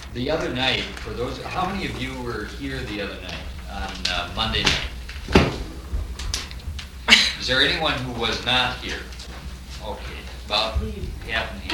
The other night, for those, how many of you were here the other night on Monday night? Is there anyone who was not here? Okay, about half and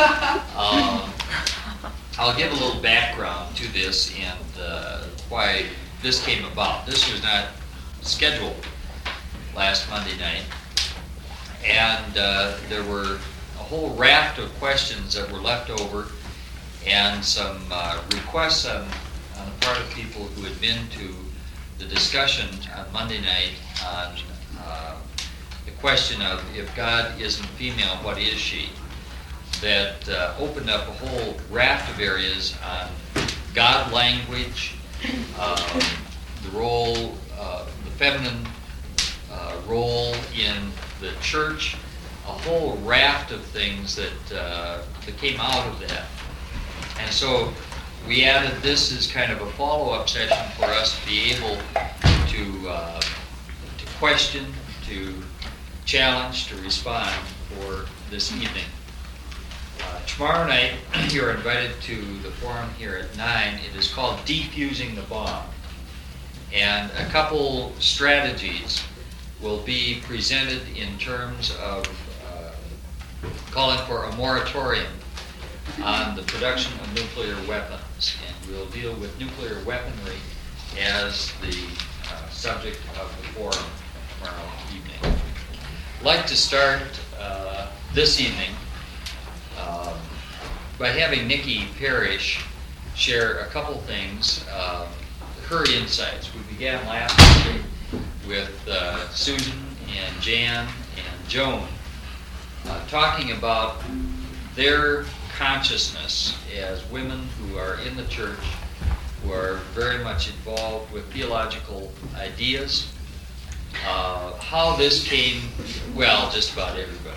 half. I'll give a little background to this and why this came about. This was not scheduled last Monday night, and there were a whole raft of questions that were left over and some requests on the part of people who had been to the discussion on Monday night on the question of if God isn't female, what is she? That opened up a whole raft of areas on God language, the role, the feminine role in the church, a whole raft of things that came out of that. And so we added this as kind of a follow-up session for us to be able to question, to challenge, to respond for this evening. Tomorrow night, you're invited to the forum here at 9. It is called Defusing the Bomb. And a couple strategies will be presented in terms of calling for a moratorium on the production of nuclear weapons. And we'll deal with nuclear weaponry as the subject of the forum tomorrow evening. I'd like to start this evening by having Nikki Parrish share a couple things, her insights. We began last week with Susan and Jan and Joan talking about their consciousness as women who are in the church, who are very much involved with theological ideas. How this came, well, just about everybody.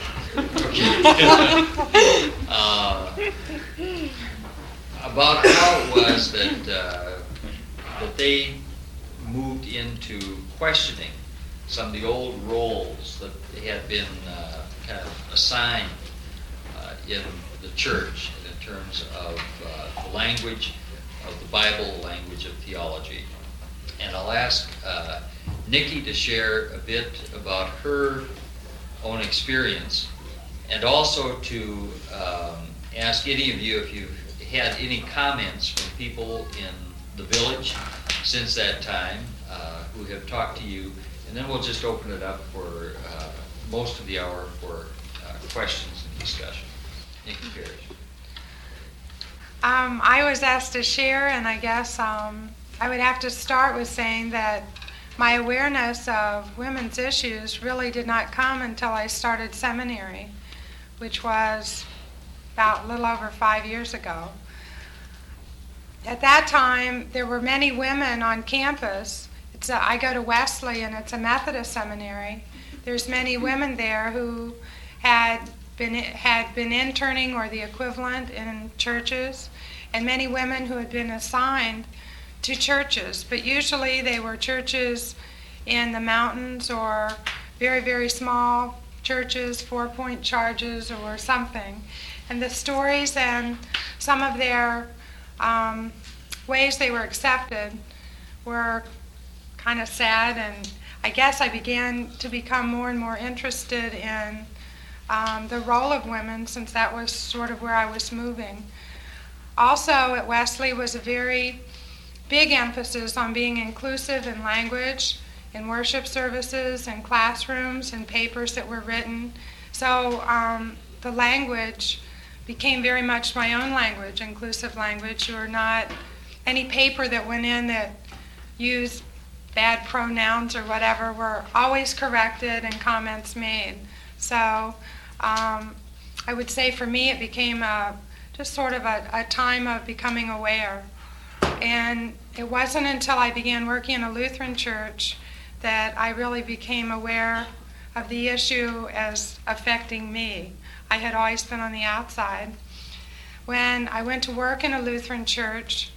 About how it was that they moved into questioning some of the old roles that had been kind of assigned in the church in terms of the language of the Bible, language of theology. And I'll ask Nikki to share a bit about her own experience, and also to ask any of you if you've had any comments from people in the village since that time who have talked to you, and then we'll just open it up for most of the hour for questions and discussion. Nikki Parrish. I was asked to share, and I guess I would have to start with saying that my awareness of women's issues really did not come until I started seminary, which was about a little over 5 years ago. At that time, there were many women on campus. I go to Wesley, and it's a Methodist seminary. There's many women there who had been interning or the equivalent in churches, and many women who had been assigned to churches, but usually they were churches in the mountains or very, very small churches, 4-point charges or something. And the stories and some of their ways they were accepted were kind of sad, and I guess I began to become more and more interested in the role of women, since that was sort of where I was moving. Also at Wesley was a very big emphasis on being inclusive in language, in worship services, in classrooms, and papers that were written. So the language became very much my own language, inclusive language, or not any paper that went in that used bad pronouns or whatever were always corrected and comments made. So I would say for me it became just sort of a time of becoming aware. And it wasn't until I began working in a Lutheran church that I really became aware of the issue as affecting me. I had always been on the outside. When I went to work in a Lutheran church,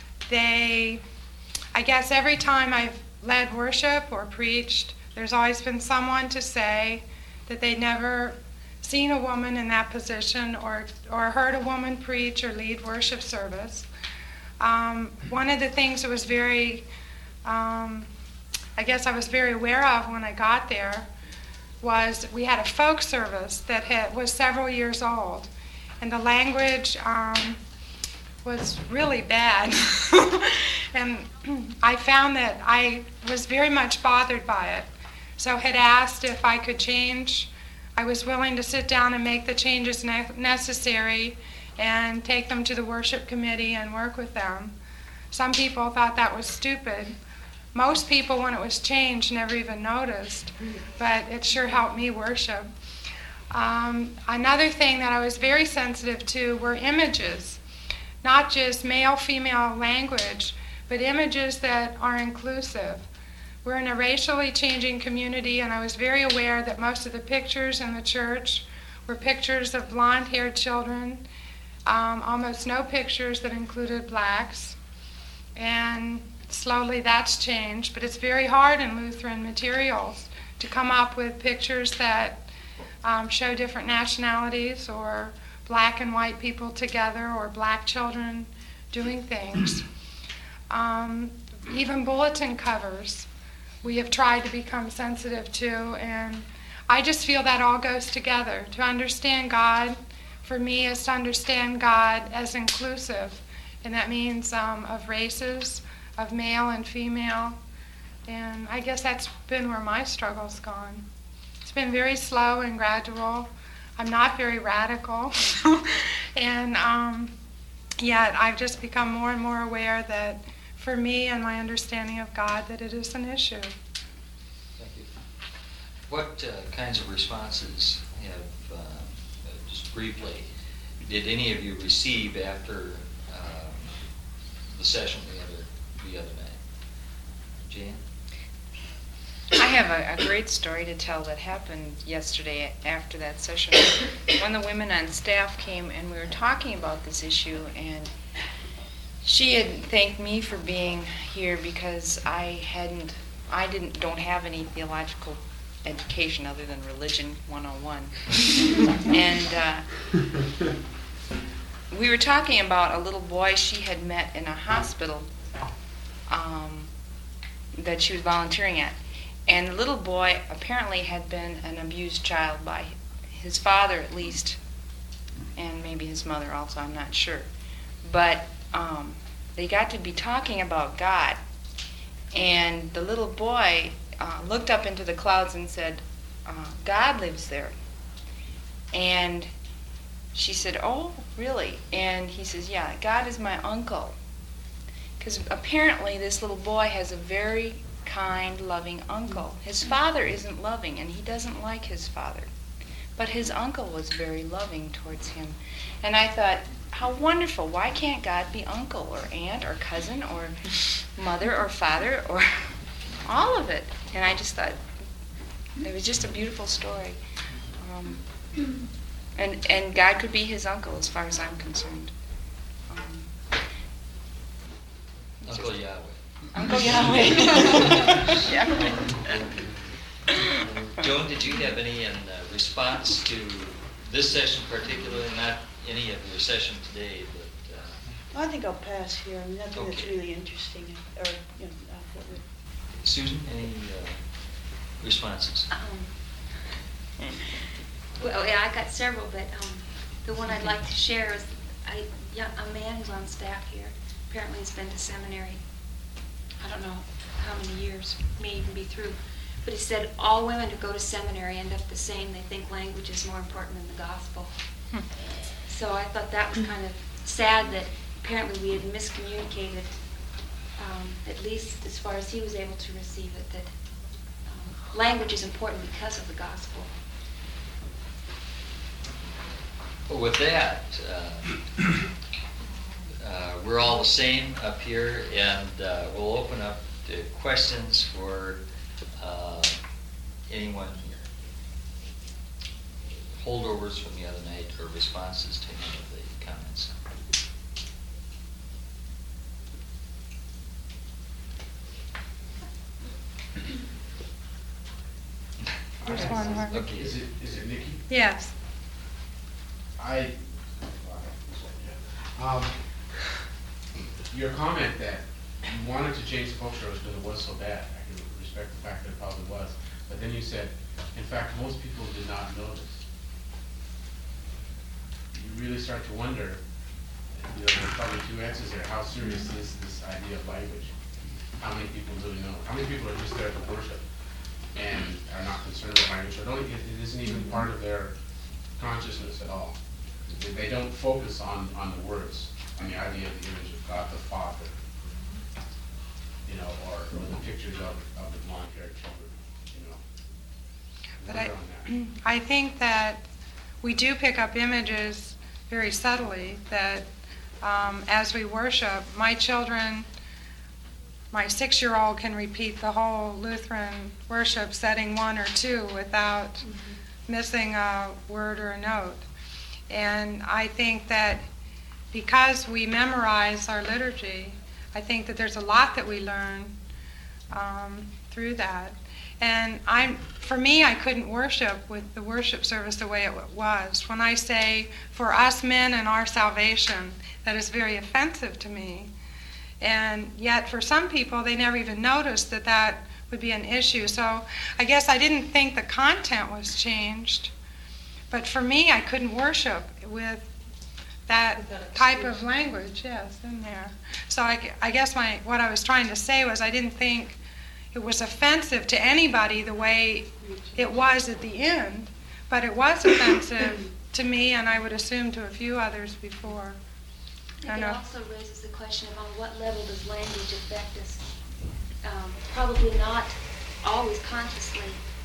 I guess every time I've led worship or preached, there's always been someone to say that they'd never seen a woman in that position or heard a woman preach or lead worship service. One of the things that was very, I guess I was very aware of when I got there was we had a folk service that was several years old, and the language was really bad. And I found that I was very much bothered by it. So had asked if I could change. I was willing to sit down and make the changes necessary and take them to the worship committee and work with them. Some people thought that was stupid. Most people, when it was changed, never even noticed, but it sure helped me worship. Another thing that I was very sensitive to were images, not just male-female language, but images that are inclusive. We're in a racially changing community, and I was very aware that most of the pictures in the church were pictures of blonde-haired children, almost no pictures that included blacks. And slowly that's changed, but it's very hard in Lutheran materials to come up with pictures that show different nationalities or black and white people together or black children doing things. Even bulletin covers we have tried to become sensitive to, and I just feel that all goes together. To understand God, for me, is to understand God as inclusive, and that means of races, of male and female, and I guess that's been where my struggle's gone. It's been very slow and gradual. I'm not very radical, and yet I've just become more and more aware that for me and my understanding of God, that it is an issue. Thank you. What kinds of responses have, just briefly, did any of you receive after the session the other night? Jan? I have a great story to tell that happened yesterday after that session. One of the women on staff came and we were talking about this issue, and she had thanked me for being here because I don't have any theological education other than Religion 101. And we were talking about a little boy she had met in a hospital that she was volunteering at. And the little boy apparently had been an abused child by his father at least, and maybe his mother also, I'm not sure. But they got to be talking about God. And the little boy looked up into the clouds and said, God lives there. And she said, oh, really? And he says, yeah, God is my uncle. Because apparently this little boy has a very kind, loving uncle. His father isn't loving, and he doesn't like his father. But his uncle was very loving towards him. And I thought, how wonderful. Why can't God be uncle or aunt or cousin or mother or father or all of it? And I just thought, it was just a beautiful story. And God could be his uncle as far as I'm concerned. Uncle Yahweh. Uncle Yahweh. Yahweh. Joan, did you have any in response to this session particularly, not any of your session today, but... I think I'll pass here. I mean, nothing that's Okay. really interesting, or, you know, what would... Susan, any responses? Well, yeah, I got several, but the one I'd like to share is a man who's on staff here. Apparently he's been to seminary. I don't know how many years, may even be through. But he said all women who go to seminary end up the same. They think language is more important than the gospel. So I thought that was kind of sad that apparently we had miscommunicated, at least as far as he was able to receive it, that language is important because of the gospel. Well, with that, we're all the same up here, and we'll open up to questions for anyone here. Holdovers from the other night or responses to any of the comments. There's one more. Okay. Is it Nikki? Yes. your comment that you wanted to change the folk shows because it was so bad, I can respect the fact that it probably was, but then you said, in fact, most people did not notice. You really start to wonder, there's probably two answers there. How serious is this idea of language? How many people really know? How many people are just there to worship and are not concerned with language, or it isn't even part of their consciousness at all? They don't focus on the words, on the idea of the image of God the Father, or the pictures of the blonde-haired children, But I think that we do pick up images very subtly that as we worship, my children, my 6-year-old can repeat the whole Lutheran worship setting 1 or 2 without missing a word or a note. And I think that because we memorize our liturgy, I think that there's a lot that we learn through that. And for me, I couldn't worship with the worship service the way it was. When I say, for us men and our salvation, that is very offensive to me. And yet for some people, they never even noticed that that would be an issue. So I guess I didn't think the content was changed. But for me, I couldn't worship with that type of language, yes, in there. So I guess what I was trying to say was I didn't think it was offensive to anybody the way it was at the end, but it was offensive to me, and I would assume to a few others before. I think it also raises the question of on what level does language affect us? Probably not always consciously.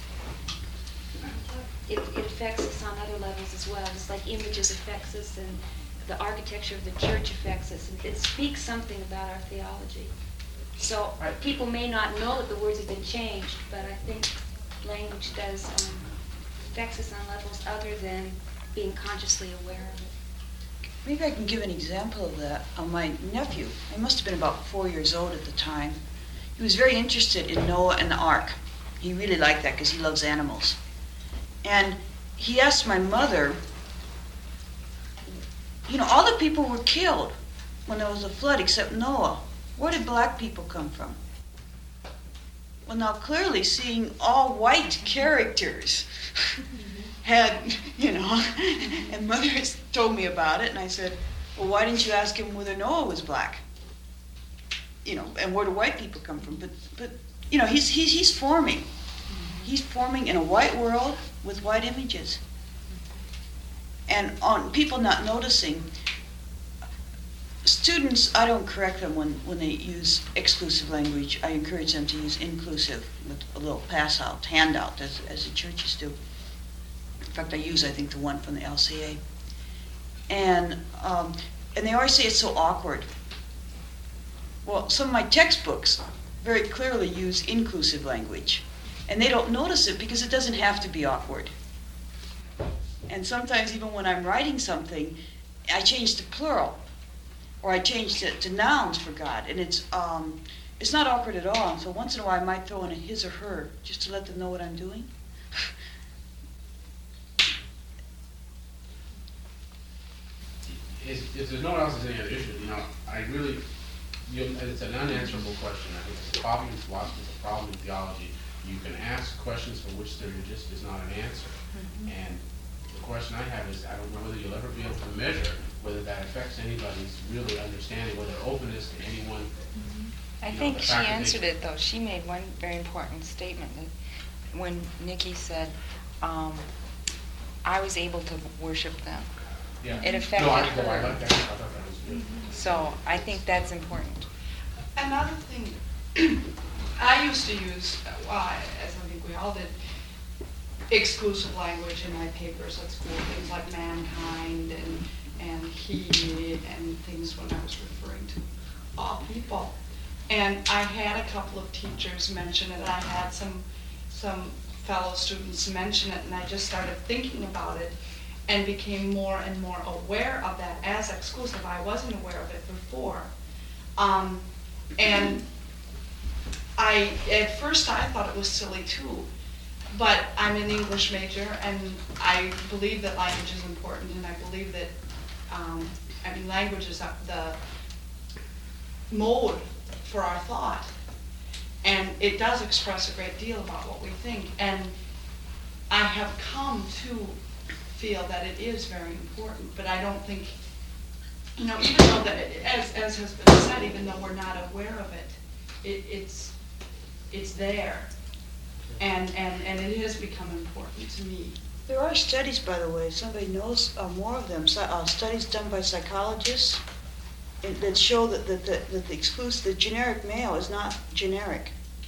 It affects us on other levels as well. Just like images affects us and the architecture of the church affects us. And it speaks something about our theology. So people may not know that the words have been changed, but I think language does affects us on levels other than being consciously aware of it. Maybe I can give an example of that. My nephew, I must have been about 4 years old at the time, he was very interested in Noah and the Ark. He really liked that because he loves animals. And he asked my mother, all the people were killed when there was a flood except Noah. Where did black people come from? Well, now clearly seeing all white characters had, and Mother has told me about it, and I said, well, why didn't you ask him whether Noah was black? And where do white people come from? But he's forming. He's forming in a white world with white images. And on people not noticing, students, I don't correct them when they use exclusive language. I encourage them to use inclusive with a little pass-out, handout, as the churches do. In fact, I think, the one from the LCA. And they always say it's so awkward. Well, some of my textbooks very clearly use inclusive language. And they don't notice it because it doesn't have to be awkward. And sometimes even when I'm writing something, I change to plural. Or I change it to nouns for God. And it's not awkward at all. So once in a while I might throw in a his or her just to let them know what I'm doing. If there's no one else has any other issue, it's an unanswerable question. I think it's a problem in philosophy, it's a problem in theology. You can ask questions for which there just is not an answer. And the question I have is, I don't know whether you'll ever be able to measure whether that affects anybody's really understanding, whether openness to anyone. I think she answered it, though. She made one very important statement that when Nikki said, I was able to worship them. Yeah. It affected her. her. I like that. I thought that was good. So I think that's important. Another thing, I used to use, as I think we all did, exclusive language in my papers at school, things like mankind and he and things when I was referring to all people. And I had a couple of teachers mention it. I had some fellow students mention it, and I just started thinking about it and became more and more aware of that as exclusive. I wasn't aware of it before. And at first I thought it was silly too, but I'm an English major and I believe that language is important, and I believe that, language is mode for our thought. And it does express a great deal about what we think. And I have come to feel that it is very important, but I don't think, even though that, as has been said, even though we're not aware of it, it's there. And it has become important to me. There are studies, by the way, if somebody knows more of them, studies done by psychologists that show that the generic male is not generic.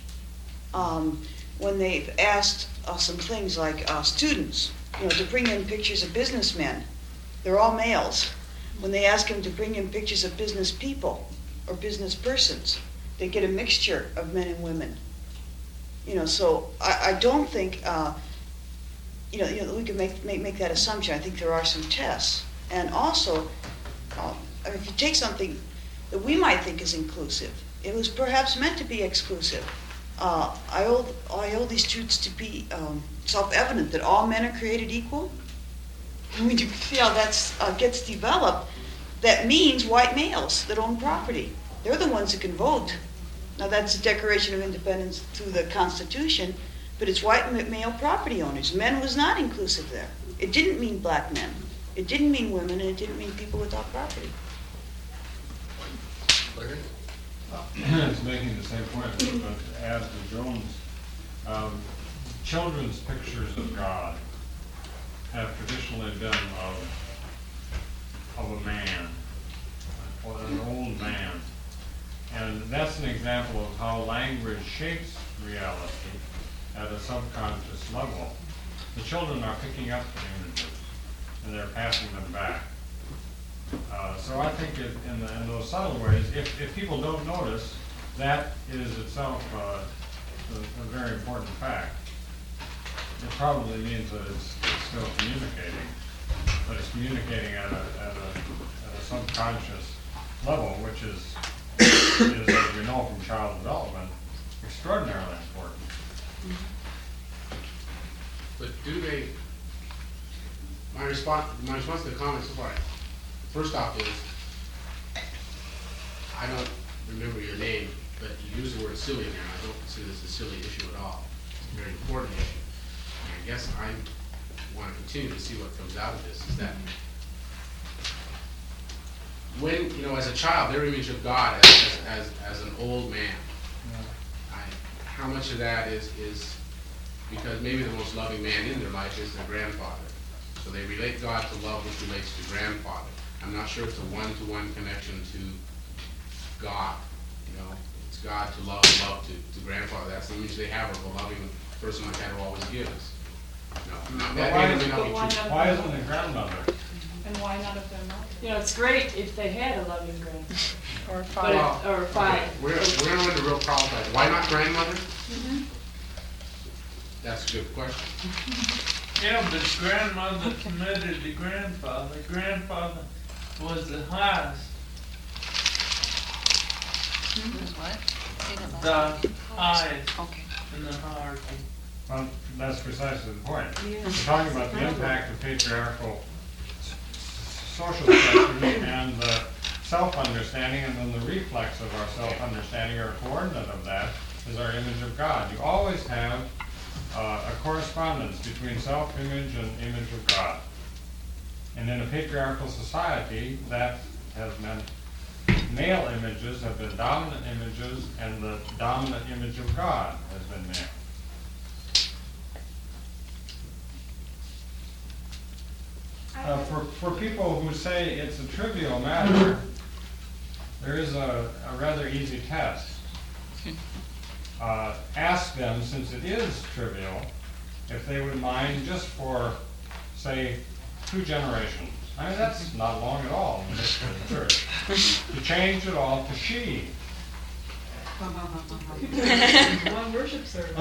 When they've asked some things like students, to bring in pictures of businessmen, they're all males. When they ask them to bring in pictures of business people or business persons, they get a mixture of men and women. So I don't think, we can make that assumption. I think there are some tests. And also, if you take something that we might think is inclusive, it was perhaps meant to be exclusive. I hold these truths to be self-evident, that all men are created equal. And when you see how that gets developed, that means white males that own property. They're the ones that can vote. Now that's the Declaration of Independence through the Constitution, but it's white male property owners. Men was not inclusive there. It didn't mean black men. It didn't mean women, and it didn't mean people without property. Larry? It's making the same point, but to add to Joan's, children's pictures of God have traditionally been of a man, or an old man. And that's an example of how language shapes reality at a subconscious level. The children are picking up the images, and they're passing them back. So I think in those subtle ways, if people don't notice, that is itself a very important fact. It probably means that it's still communicating, but it's communicating at a subconscious level, which is, as we know from child development, extraordinarily important. But do they, my response to the comments so far, first off is, I don't remember your name, but you use the word silly there, and I don't consider this a silly issue at all. It's a very important issue. And I guess I want to continue to see what comes out of this, is that when, as a child, their image of God as an old man, how much of that is because maybe the most loving man in their life is their grandfather. So they relate God to love, which relates to grandfather. I'm not sure it's a one-to-one connection to God. It's God to love to grandfather. That's the image they have of a loving person like that who always gives. Why isn't it grandmother? And why not if they're not? It's great if they had a loving grandmother. Or father. Or father. We're going to run into real problems. Why not grandmother? Mm-hmm. That's a good question. Yeah, but grandmother committed to grandfather. Grandfather was the highest. What? The highest Okay. in the hierarchy. Well, that's precisely the point. We're talking about the impact of patriarchal social structures and the self-understanding, and then the reflex of our self-understanding, or a coordinate of that, is our image of God. You always have a correspondence between self-image and image of God. And in a patriarchal society, that has meant male images have been dominant images, and the dominant image of God has been male. For people who say it's a trivial matter, there is a rather easy test. Ask them, since it is trivial, if they would mind just for, say, 2 generations. I mean, that's not long at all in the history of the church. To change it all to she. One worship service.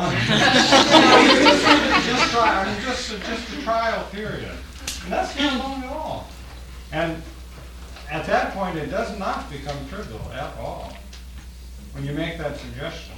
Just a trial period. And that's not long at all. And at that point, it does not become trivial at all when you make that suggestion.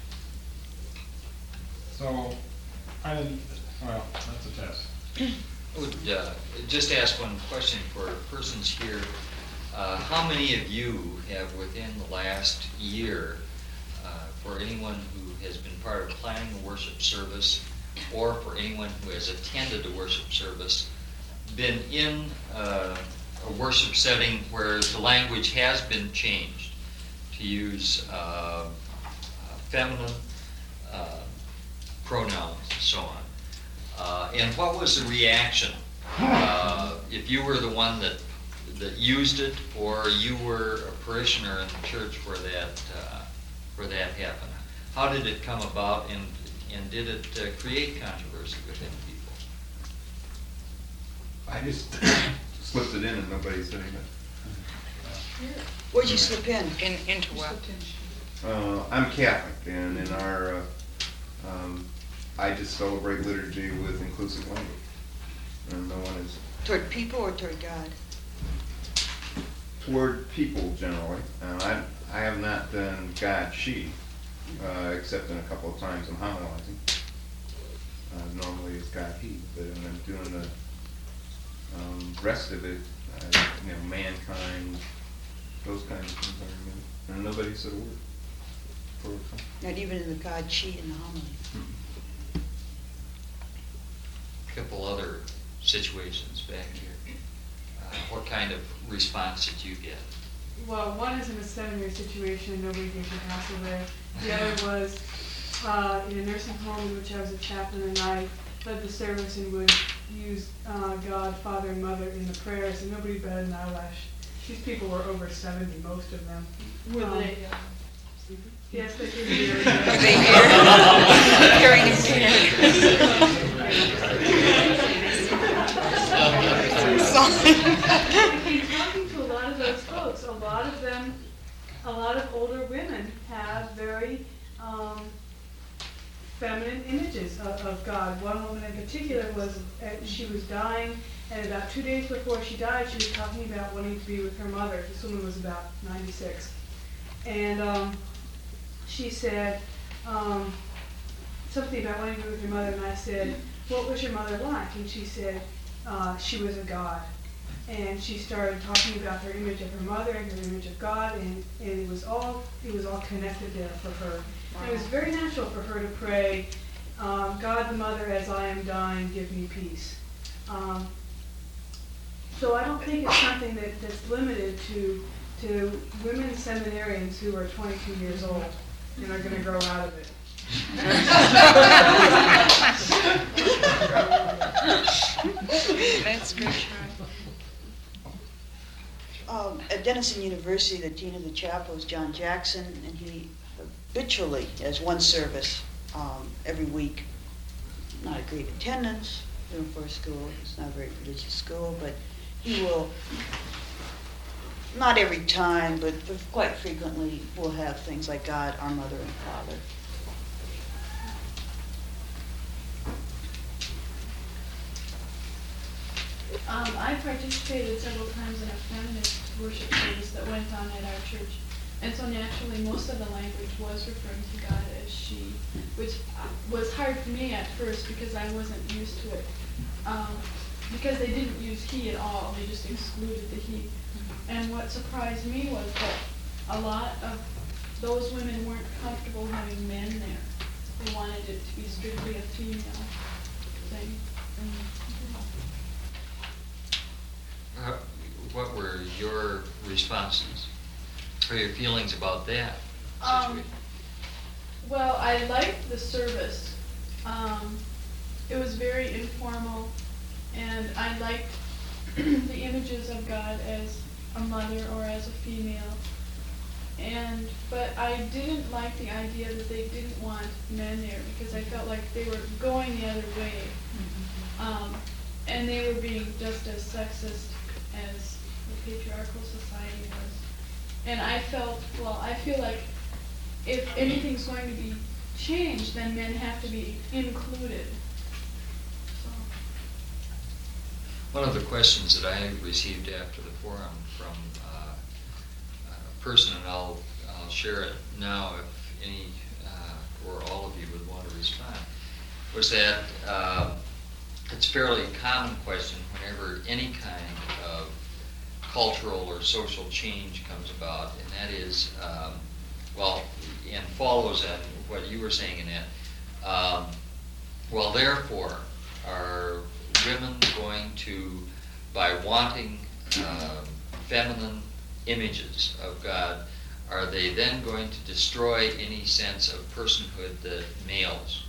So, well, that's a test. I would just ask one question for persons here how many of you have within the last year, for anyone who has been part of planning a worship service, or for anyone who has attended a worship service, been in a worship setting where the language has been changed to use feminine pronouns and so on? And what was the reaction? If you were the one that used it, or you were a parishioner in the church where that happened, how did it come about, and did it create controversy within people? I just slipped it in and nobody said anything. Where'd you slip in? Into what? I'm Catholic, and in our, I just celebrate liturgy with inclusive language. And no one is Toward people or toward God? toward people generally. I have not done God, she, except in a couple of times I'm homilizing. Normally it's God, he, but when I'm doing the rest of it, mankind, those kinds of things are removed. And nobody said a word. Not even in the God, she, in the homily? A couple other situations back here. What kind of response did you get? Well, one is in a seminary situation, nobody gave the hassle there. The other was in a nursing home in which I was a chaplain, and I led the service and would use God, Father, and Mother in the prayers, and nobody batted an eyelash. These people were over 70, most of them. Were they? Yes, they could hear. Were they hearing In talking to a lot of those folks, a lot of older women have very feminine images of God. One woman in particular she was dying, and about 2 days before she died, she was talking about wanting to be with her mother. This woman was about 96. And she said something about wanting to be with her mother, and I said, "What was your mother like?" And she said, she was a god. And she started talking about her image of her mother and her image of God, and it was all connected there for her. And it was very natural for her to pray, God the Mother, as I am dying, give me peace. So I don't think it's something that's limited to women seminarians who are 22 years old and are going to grow out of it. That's good. At Denison University, the dean of the chapel is John Jackson, and he habitually has one service every week. Not a great attendance for a school. It's not a very religious school, but he will, not every time, but quite frequently, will have things like God, our Mother, and Father. I participated several times in a feminist worship service that went on at our church. And so naturally, most of the language was referring to God as she, which was hard for me at first because I wasn't used to it. Because they didn't use he at all, they just excluded the he. And what surprised me was that a lot of those women weren't comfortable having men there. They wanted it to be strictly a female thing. What were your responses? What are your feelings about that situation? Well, I liked the service. It was very informal, and I liked the images of God as a mother or as a female. But I didn't like the idea that they didn't want men there because I felt like they were going the other way. And they were being just as sexist as the patriarchal society was. And I feel like if anything's going to be changed, then men have to be included. So. One of the questions that I received after the forum from a person, and I'll share it now if any or all of you would want to respond, was that it's a fairly common question whenever any kind of cultural or social change comes about, and that is, well, and follows on what you were saying, Annette. Well, therefore, are women going to, by wanting feminine images of God, are they then going to destroy any sense of personhood that males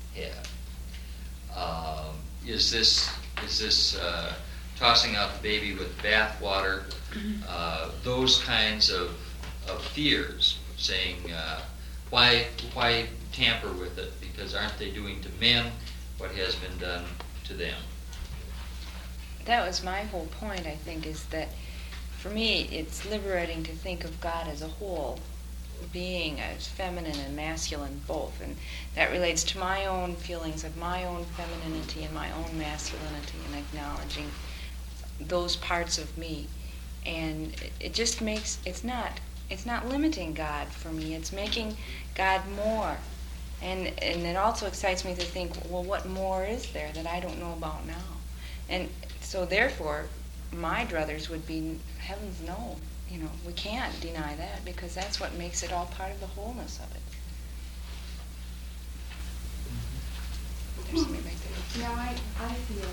have? Is this tossing out the baby with bathwater? Those kinds of fears, saying, why tamper with it? Because aren't they doing to men what has been done to them? That was my whole point, I think, is that for me, it's liberating to think of God as a whole being, as feminine and masculine both. And that relates to my own feelings of my own femininity and my own masculinity, and acknowledging those parts of me. And it just makes, it's not limiting God for me, it's making God more. And it also excites me to think, well, what more is there that I don't know about now? And so therefore, my druthers would be, heavens no, we can't deny that, because that's what makes it all part of the wholeness of it. There's somebody back there. Now, I feel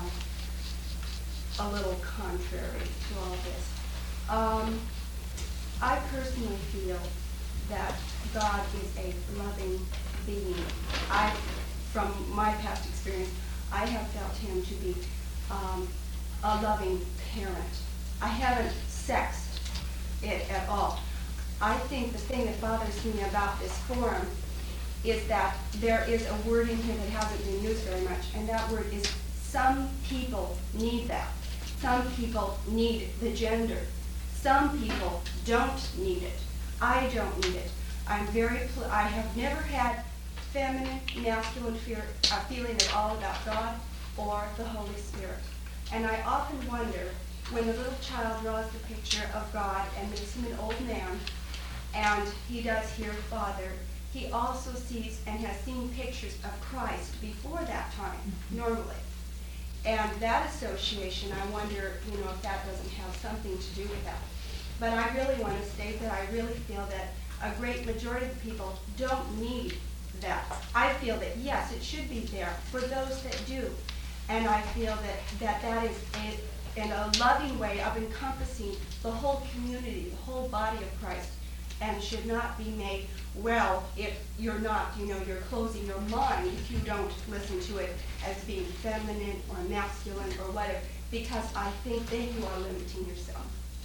a little contrary to all this. I personally feel that God is a loving being. From my past experience, I have felt him to be a loving parent. I haven't sexed it at all. I think the thing that bothers me about this forum is that there is a word in here that hasn't been used very much, and that word is some people need that. Some people need the gender. Some people don't need it. I don't need it. I have never had feminine, masculine feeling at all about God or the Holy Spirit. And I often wonder, when the little child draws the picture of God and makes him an old man, and he does hear Father, he also sees and has seen pictures of Christ before that time, normally. And that association, I wonder, if that doesn't have something to do with that. But I really want to state that I really feel that a great majority of the people don't need that. I feel that, yes, it should be there for those that do. And I feel that is a loving way of encompassing the whole community, the whole body of Christ, and should not be made, well, if you're not, you're closing your mind if you don't listen to it as being feminine or masculine or whatever, because I think then you are limiting yourself.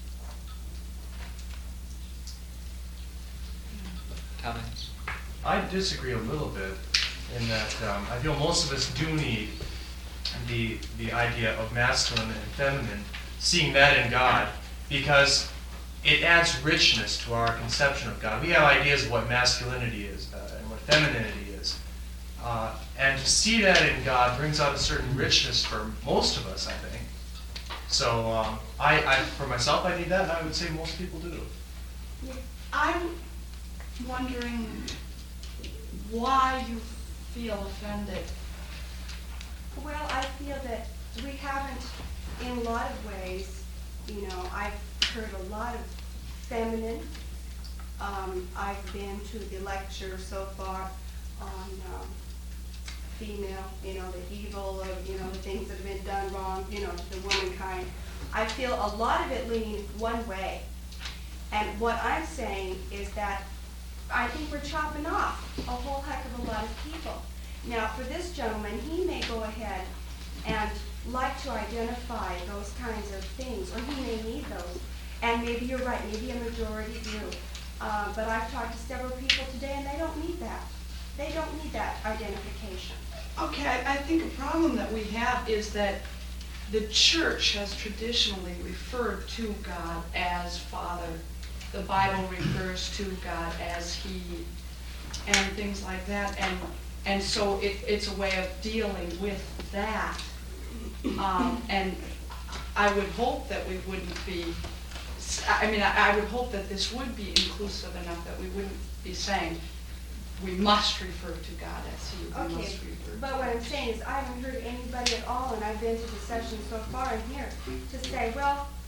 Comments? I disagree a little bit in that I feel most of us do need the idea of masculine and feminine, seeing that in God, because it adds richness to our conception of God. We have ideas of what masculinity is and what femininity is. And to see that in God brings out a certain richness for most of us, I think. So I for myself, I need that, and I would say most people do. I'm wondering why you feel offended. Well, I feel that we haven't, in a lot of ways, I've heard a lot of feminine. I've been to the lecture so far on female, the evil of, the things that have been done wrong, to the womankind. I feel a lot of it leaning one way. And what I'm saying is that I think we're chopping off a whole heck of a lot of people. Now, for this gentleman, he may go ahead and like to identify those kinds of things, or he may need those. And maybe you're right, maybe a majority do. But I've talked to several people today, and they don't need that. They don't need that identification. Okay, I think a problem that we have is that the church has traditionally referred to God as Father. The Bible refers to God as He, and things like that. And so it's a way of dealing with that. And I would hope that we wouldn't be, I would hope that this would be inclusive enough that we wouldn't be saying, we must refer to God as He. We must refer to but what I'm saying is I haven't heard anybody at all, and I've been to the session so far in here, to say, well,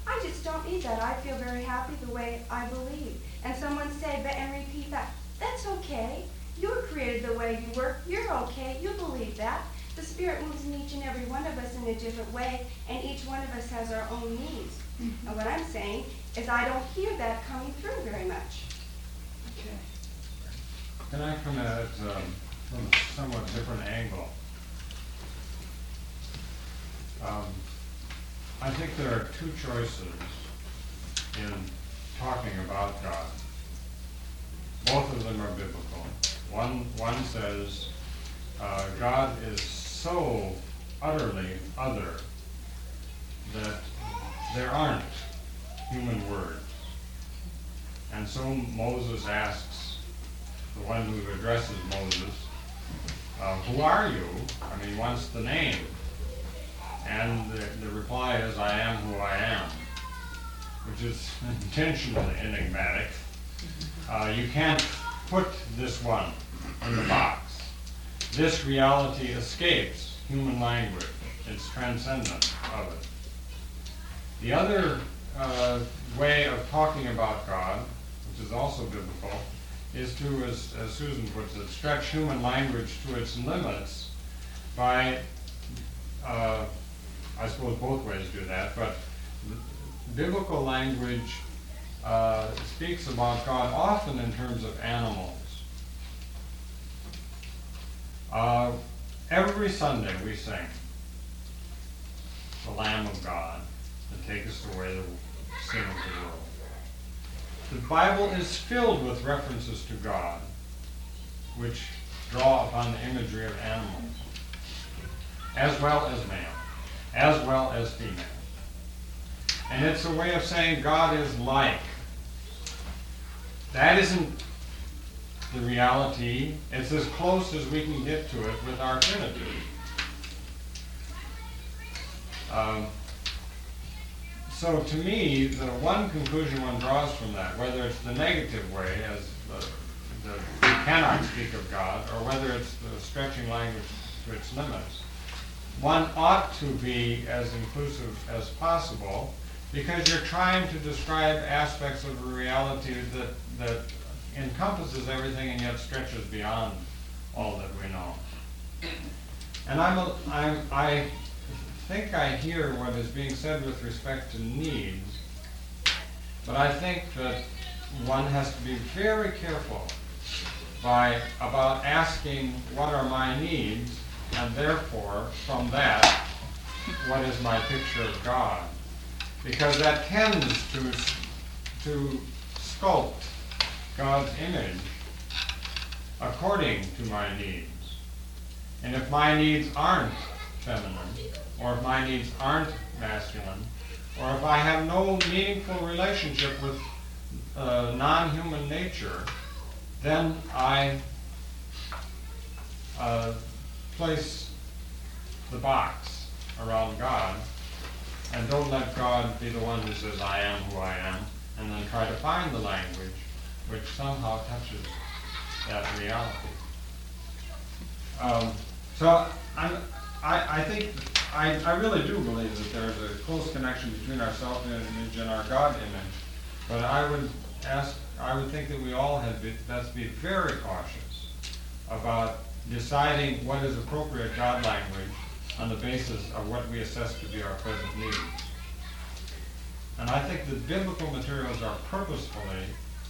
I just don't need that. I feel very happy the way I believe. And someone say, and repeat that. That's okay. You were created the way you were. You're okay. You believe that. The Spirit moves in each and every one of us in a different way, and each one of us has our own needs. And what I'm saying is I don't hear that coming through very much. Okay. Can I come at it from a somewhat different angle? I think there are two choices in talking about God. Both of them are biblical. One says God is so utterly other that there aren't human words. And so Moses asks, the one who addresses Moses, who are you? I mean, wants the name. And the reply is, I am who I am, which is intentionally enigmatic. You can't put this one in the box. This reality escapes human language. It's transcendent of it. The other way of talking about God, which is also biblical, is to, as Susan puts it, stretch human language to its limits by, I suppose both ways do that, but biblical language speaks about God often in terms of animals. Every Sunday we sing, the Lamb of God, that taketh away the sin of the world. The Bible is filled with references to God, which draw upon the imagery of animals, as well as man, as well as female. And it's a way of saying God is like. That isn't the reality. It's as close as we can get to it with our Trinity. So to me, the one conclusion one draws from that, whether it's the negative way, as we cannot speak of God, or whether it's the stretching language to its limits, one ought to be as inclusive as possible, because you're trying to describe aspects of a reality that encompasses everything and yet stretches beyond all that we know. And I think I hear what is being said with respect to needs, but I think that one has to be very careful about asking what are my needs, and therefore, from that, what is my picture of God? Because that tends to sculpt God's image according to my needs. And if my needs aren't feminine, or if my needs aren't masculine, or if I have no meaningful relationship with non-human nature, then I place the box around God and don't let God be the one who says, I am who I am, and then try to find the language which somehow touches that reality. So I think, I really do believe that there's a close connection between our self-image and our God image, but I would think that we all have to be very cautious about deciding what is appropriate God language on the basis of what we assess to be our present needs. And I think the biblical materials are purposefully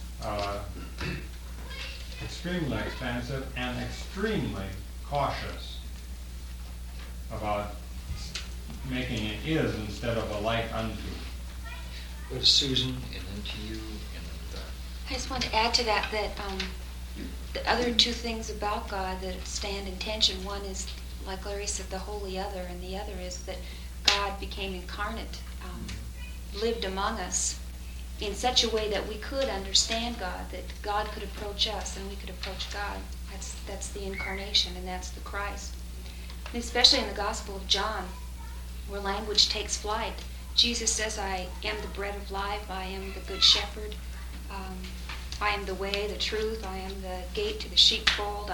extremely expansive and extremely cautious about making it is instead of a like unto. Go to Susan, and then to you, and then I just want to add to that the other two things about God that stand in tension. One is, like Larry said, the holy other, and the other is that God became incarnate, lived among us in such a way that we could understand God, that God could approach us and we could approach God. That's the incarnation, and that's the Christ. And especially in the Gospel of John, where language takes flight. Jesus says, I am the bread of life, I am the good shepherd, I am the way, the truth, I am the gate to the sheepfold,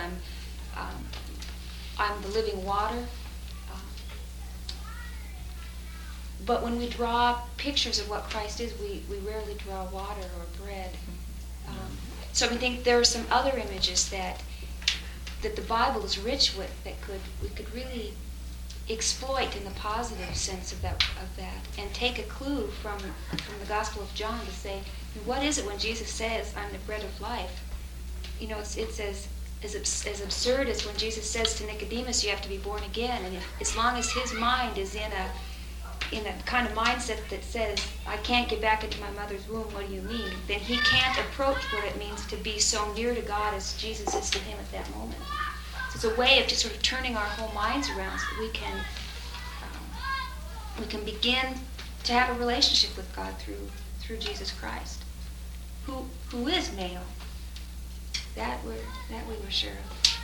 I'm the living water. But when we draw pictures of what Christ is, we rarely draw water or bread. So we think there are some other images that the Bible is rich with that we could really exploit in the positive sense of that, and take a clue from the Gospel of John to say, what is it when Jesus says, "I'm the bread of life"? You know, it's as absurd as when Jesus says to Nicodemus, "You have to be born again." And as long as his mind is in a kind of mindset that says, "I can't get back into my mother's womb, what do you mean?" then he can't approach what it means to be so near to God as Jesus is to him at that moment. So it's a way of just sort of turning our whole minds around so that we can begin to have a relationship with God through Jesus Christ, who is male. That we were sure of.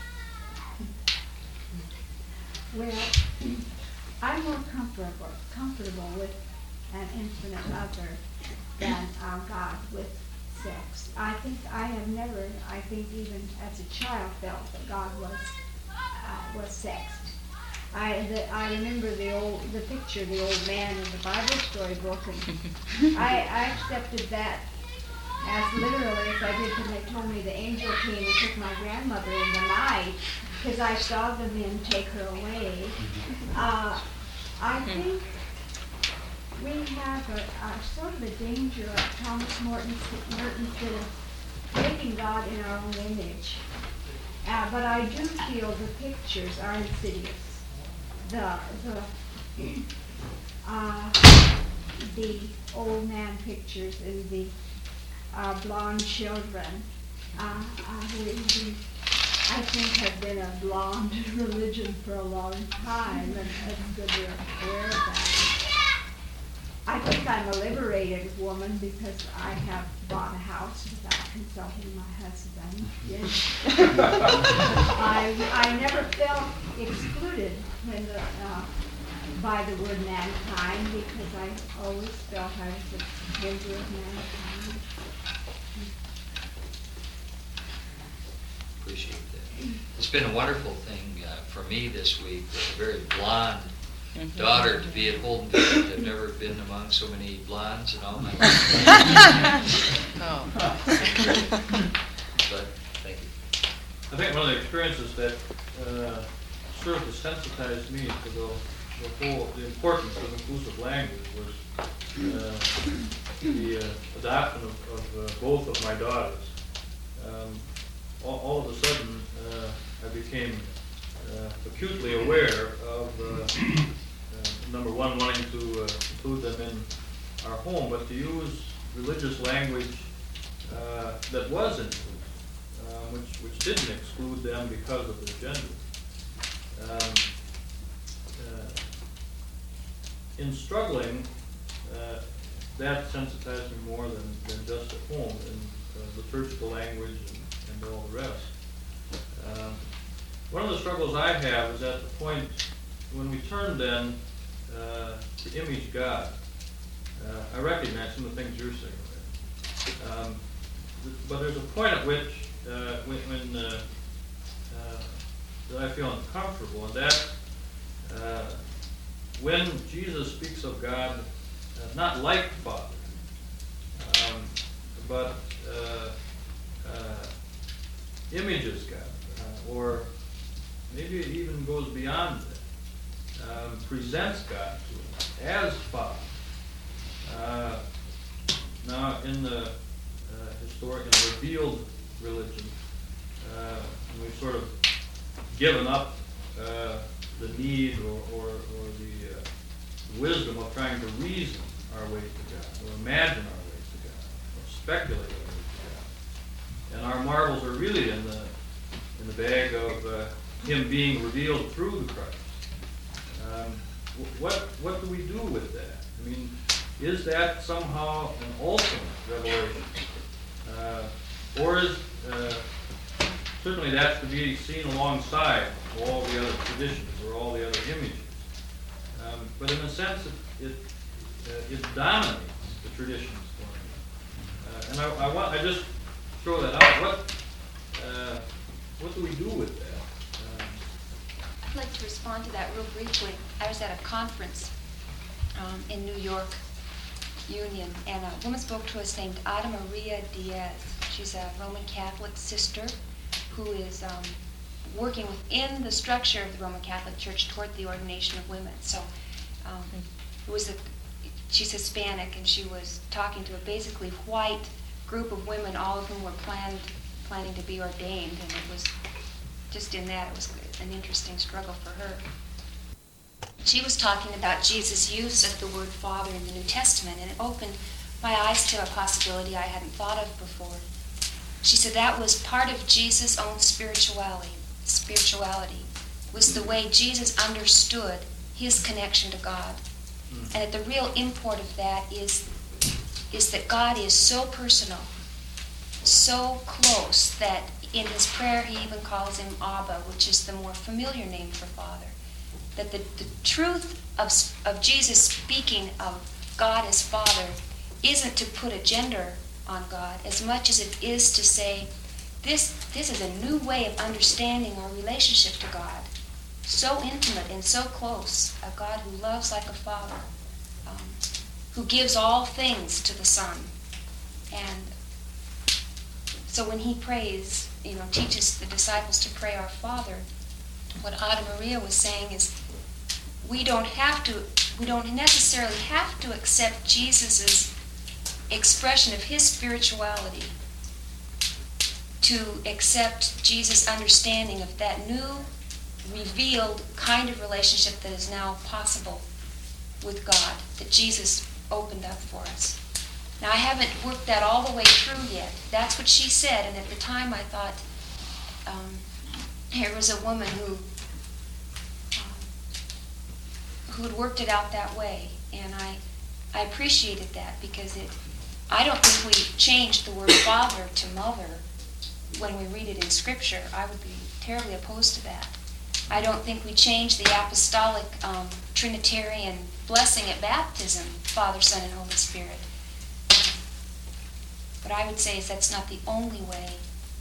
Well, I'm more comfortable with an infinite other than our God with sex. I think even as a child felt that God was sexed. I remember the picture of the old man in the Bible story book, and I accepted that as literally as I did when they told me the angel came and took my grandmother in the night, because I saw the men take her away. I think we have a sort of a danger, like Thomas Merton said, of making God in our own image. But I do feel the pictures are insidious. The old man pictures and the blonde children, who I think have been a blonde religion for a long time, and it's good we're aware of that. I think I'm a liberated woman because I have bought a house without consulting my husband. Yes. I never felt excluded when by the word mankind, because I always felt I was a member of mankind. Appreciate that. It's been a wonderful thing for me this week with a very blonde daughter to be at Holden Field. I've never been among so many blondes in all my life. But thank you. I think one of the experiences that served to sensitize me to the importance of inclusive language was the adoption of both of my daughters. All of a sudden, I became acutely aware of, number one, wanting to include them in our home, but to use religious language that was inclusive, which didn't exclude them because of their gender. In struggling, that sensitized me more than just at home, in liturgical language and all the rest. One of the struggles I have is at the point when we turn then to image God. I recognize some of the things you're saying, but there's a point at which when that I feel uncomfortable, and that when Jesus speaks of God not like Father, but images God, or maybe it even goes beyond that, presents God to us as Father. Now, in the historic and revealed religion, we've sort of given up the need or the wisdom of trying to reason our way to God, or imagine our ways to God, or speculate our ways to God. And our marbles are really in the bag of Him being revealed through the Christ. What do we do with that? I mean, is that somehow an ultimate revelation? Or is certainly that's to be seen alongside all the other traditions or all the other images. But in a sense, it dominates the traditions for me. And I just throw that out. What do we do with that? I'd like to respond to that real briefly. I was at a conference in New York Union, and a woman spoke to us named Ada Maria Diaz. She's a Roman Catholic sister who is working within the structure of the Roman Catholic Church toward the ordination of women. So she's Hispanic, and she was talking to a basically white group of women, all of whom were planning to be ordained, and it was just in that, it was an interesting struggle for her. She was talking about Jesus' use of the word Father in the New Testament, and it opened my eyes to a possibility I hadn't thought of before. She said that was part of Jesus' own spirituality. Spirituality was the way Jesus understood his connection to God. And that the real import of that is that God is so personal, so close, that in his prayer he even calls him Abba, which is the more familiar name for Father. That the truth of Jesus speaking of God as Father isn't to put a gender on God as much as it is to say, this is a new way of understanding our relationship to God. So intimate and so close, a God who loves like a father, who gives all things to the Son. And so when he prays, teaches the disciples to pray our Father, what Ada Maria was saying is we don't necessarily have to accept Jesus' expression of his spirituality to accept Jesus' understanding of that new, revealed kind of relationship that is now possible with God, that Jesus opened up for us. Now, I haven't worked that all the way through yet. That's what she said, and at the time I thought, here was a woman who had worked it out that way, and I appreciated that, because I don't think we changed the word father to mother when we read it in Scripture. I would be terribly opposed to that. I don't think we changed the apostolic Trinitarian blessing at baptism, Father, Son, and Holy Spirit. What I would say is that's not the only way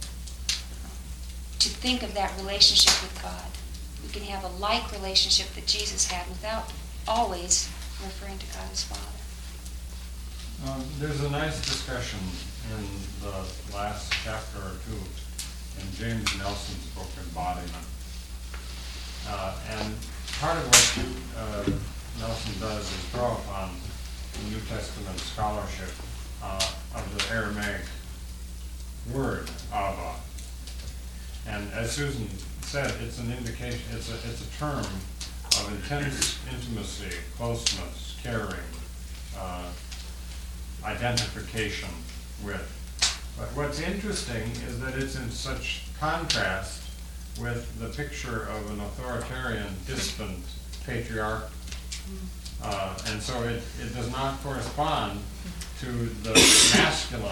to think of that relationship with God. We can have a like relationship that Jesus had without always referring to God as Father. There's a nice discussion in the last chapter or two in James Nelson's book, Embodiment. And part of what Nelson does is draw upon the New Testament scholarship of the Aramaic word, Abba. And as Susan said, it's an indication, it's a term of intense intimacy, closeness, caring, identification with. But what's interesting is that it's in such contrast with the picture of an authoritarian, distant patriarch. And so it does not correspond to the masculine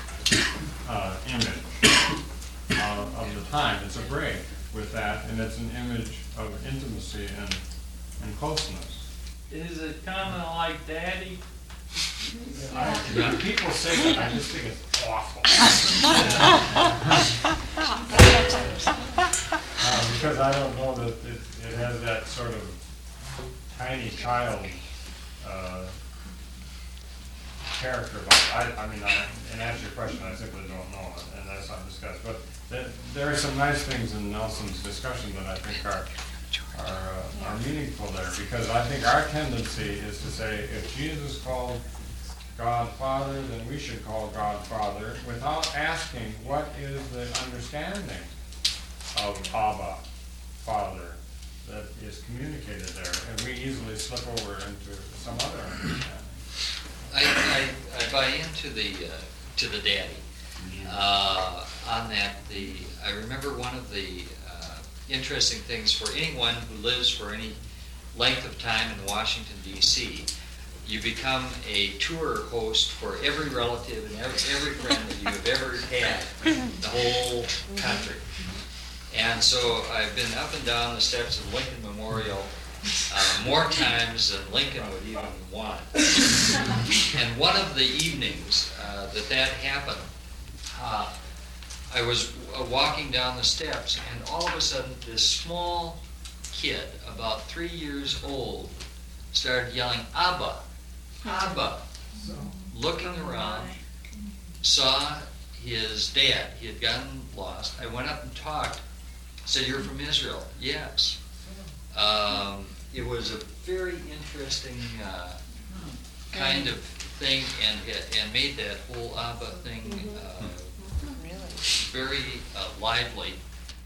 image of the time. It's a break with that, and it's an image of intimacy and closeness. Is it kind of like Daddy? People say that, I just think it's awful. Because I don't know that it has that sort of tiny child character. In answer to your question, I simply don't know, and that's not discussed. But there are some nice things in Nelson's discussion that I think are meaningful there, because I think our tendency is to say, if Jesus called God Father, then we should call God Father, without asking what is the understanding of Abba, Father, that is communicated there, and we easily slip over into some other understanding. I buy into the daddy. On that, I remember one of the interesting things for anyone who lives for any length of time in Washington, D.C., you become a tour host for every relative and every friend that you have ever had in the whole country. And so I've been up and down the steps of Lincoln Memorial more times than Lincoln would even want. And one of the evenings that happened, I was walking down the steps, and all of a sudden this small kid, about 3 years old, started yelling, Abba, Abba. Looking around, saw his dad. He had gotten lost. I went up and talked. Said, "You're from Israel?" "Yes." It was a very interesting kind of thing, and made that whole Abba thing very lively.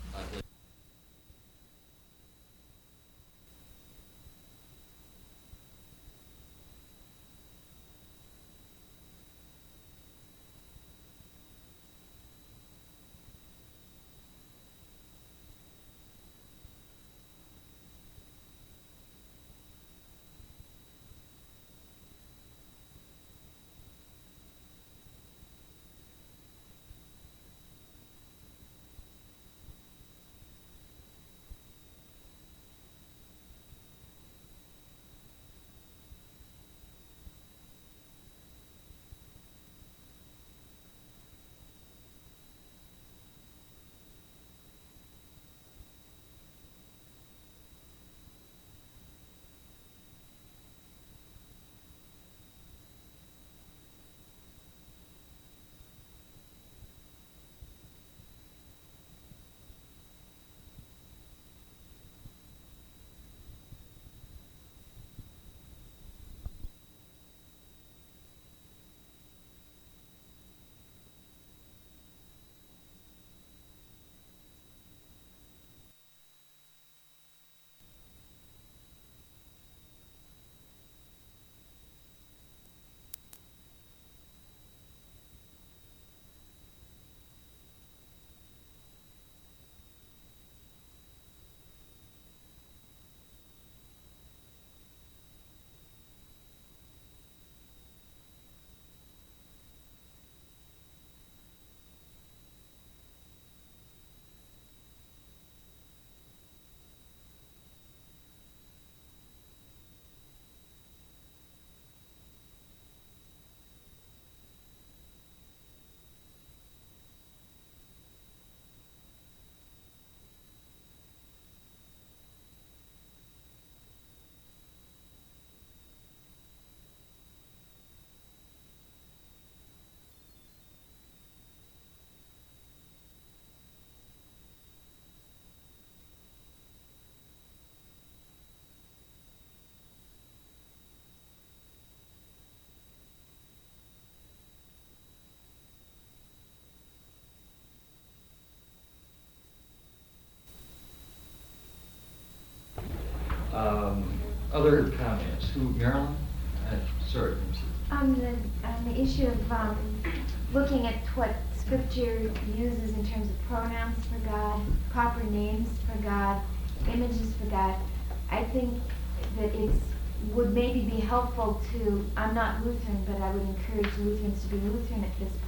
Other comments? Who, Marilyn? Sorry. On the issue of looking at what Scripture uses in terms of pronouns for God, proper names for God, images for God, I think that it would maybe be helpful to, I'm not Lutheran, but I would encourage Lutherans to be Lutheran at this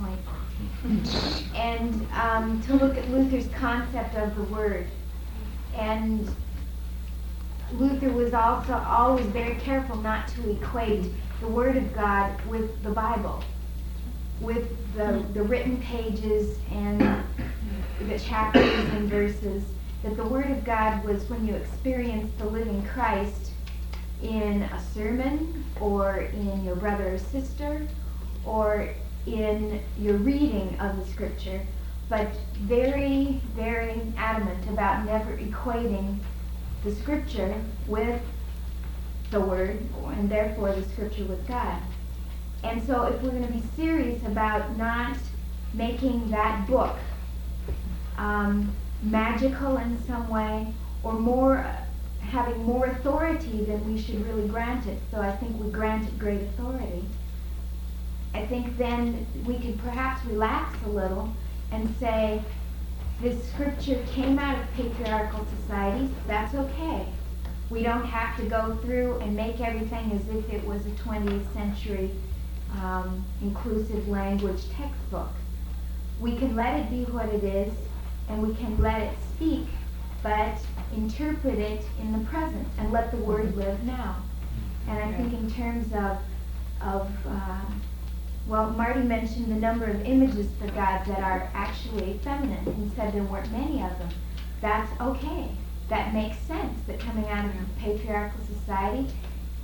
point, and to look at Luther's concept of the Word. And Luther was also always very careful not to equate the Word of God with the Bible, with the written pages and the chapters and verses. That the Word of God was when you experience the living Christ in a sermon, or in your brother or sister, or in your reading of the Scripture, but very, very adamant about never equating the Scripture with the Word, and therefore the Scripture with God. And so if we're going to be serious about not making that book magical in some way, or having more authority than we should really grant it, so I think we grant it great authority, I think then we could perhaps relax a little and say, this Scripture came out of patriarchal societies, that's okay. We don't have to go through and make everything as if it was a 20th century inclusive language textbook. We can let it be what it is, and we can let it speak, but interpret it in the present and let the Word live now. And I think in terms of well, Marty mentioned the number of images for God that are actually feminine. He said there weren't many of them. That's okay. That makes sense, that coming out of a patriarchal society,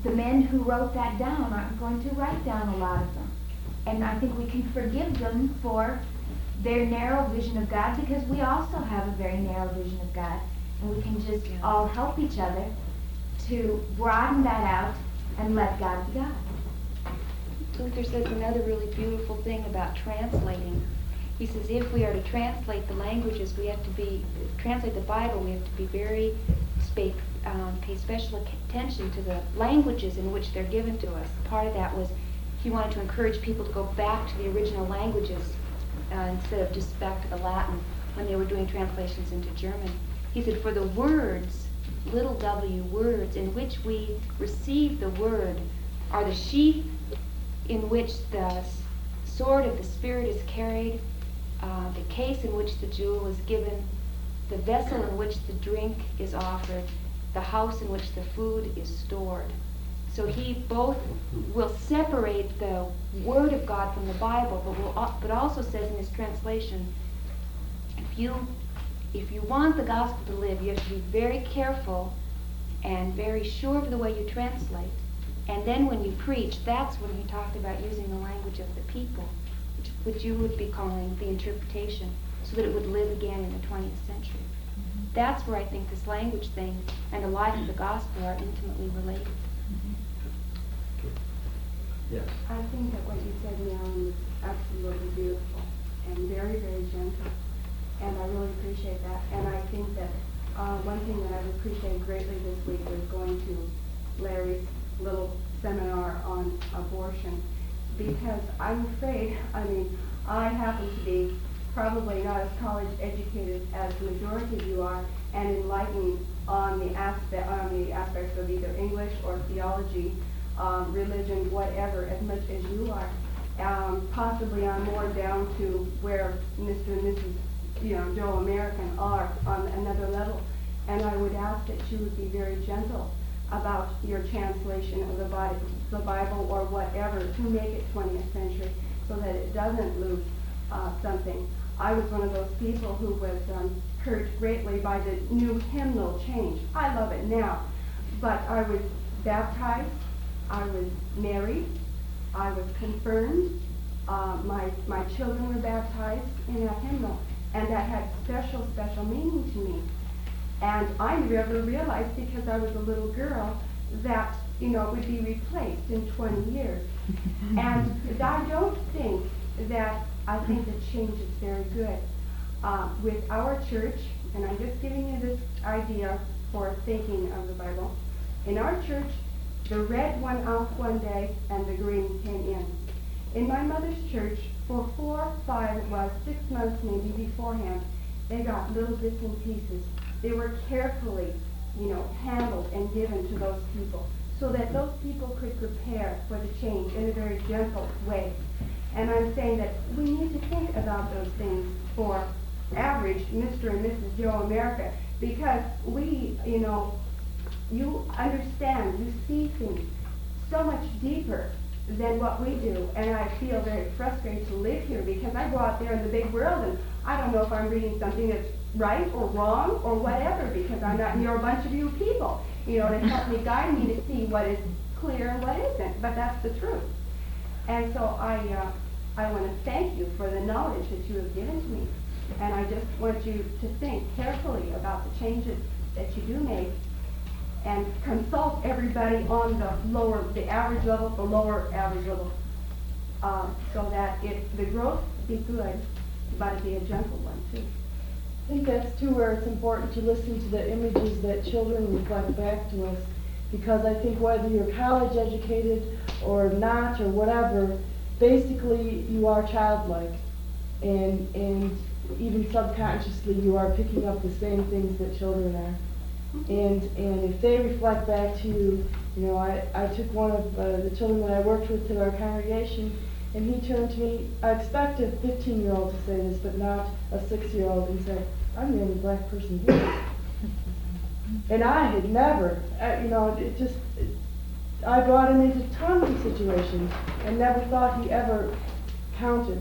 the men who wrote that down aren't going to write down a lot of them. And I think we can forgive them for their narrow vision of God, because we also have a very narrow vision of God. And we can just all help each other to broaden that out and let God be God. Luther says another really beautiful thing about translating. He says if we are to translate the languages, we have to translate the Bible, we have to be very, pay special attention to the languages in which they're given to us. Part of that was he wanted to encourage people to go back to the original languages instead of just back to the Latin when they were doing translations into German. He said for the words, little w words, in which we receive the word are the sheath in which the sword of the Spirit is carried, the case in which the jewel is given, the vessel in which the drink is offered, the house in which the food is stored. So he both will separate the Word of God from the Bible, but also says in his translation, if you want the gospel to live, you have to be very careful and very sure of the way you translate. And then when you preach, that's when he talked about using the language of the people, which you would be calling the interpretation, so that it would live again in the 20th century. That's where I think this language thing and the life of the gospel are intimately related. Yes. I think that what you said, Leon, was absolutely beautiful and very, very gentle. And I really appreciate that. And I think that one thing that I've appreciated greatly this week was going to Larry's little seminar on abortion, because I'm afraid, I happen to be probably not as college educated as the majority of you are, and enlightened on the aspects of either English or theology, religion, whatever, as much as you are. Possibly I'm more down to where Mr. and Mrs. Joe American are on another level, and I would ask that you would be very gentle about your translation of the Bible or whatever to make it 20th century, so that it doesn't lose something. I was one of those people who was hurt greatly by the new hymnal change. I love it now, but I was baptized, I was married, I was confirmed, my children were baptized in that hymnal, and that had special meaning to me. And I never realized, because I was a little girl, that it would be replaced in 20 years. And I don't think that, I think the change is very good. With our church, and I'm just giving you this idea for thinking of the Bible, in our church, the red went out one day and the green came in. In my mother's church, for 6 months maybe beforehand, they got little bits and pieces. They were carefully, handled and given to those people, so that those people could prepare for the change in a very gentle way. And I'm saying that we need to think about those things for average Mr. and Mrs. Joe America, because we, you understand, you see things so much deeper than what we do. And I feel very frustrated to live here, because I go out there in the big world and I don't know if I'm reading something that's right or wrong or whatever, because I'm not near a bunch of you people, to help me, guide me to see what is clear and what isn't. But that's the truth. And so I want to thank you for the knowledge that you have given to me. And I just want you to think carefully about the changes that you do make, and consult everybody on the average level, the lower average level, so that the growth be good, but it be a gentle one too. I think that's too where it's important to listen to the images that children reflect back to us, because I think whether you're college educated or not or whatever, basically you are childlike, and even subconsciously you are picking up the same things that children are. And if they reflect back to you, I took one of the children that I worked with to our congregation, and he turned to me. I expect a 15-year-old to say this, but not a 6-year-old, and said, "I'm the only black person here." And I had never, I brought him into tons of situations and never thought he ever counted.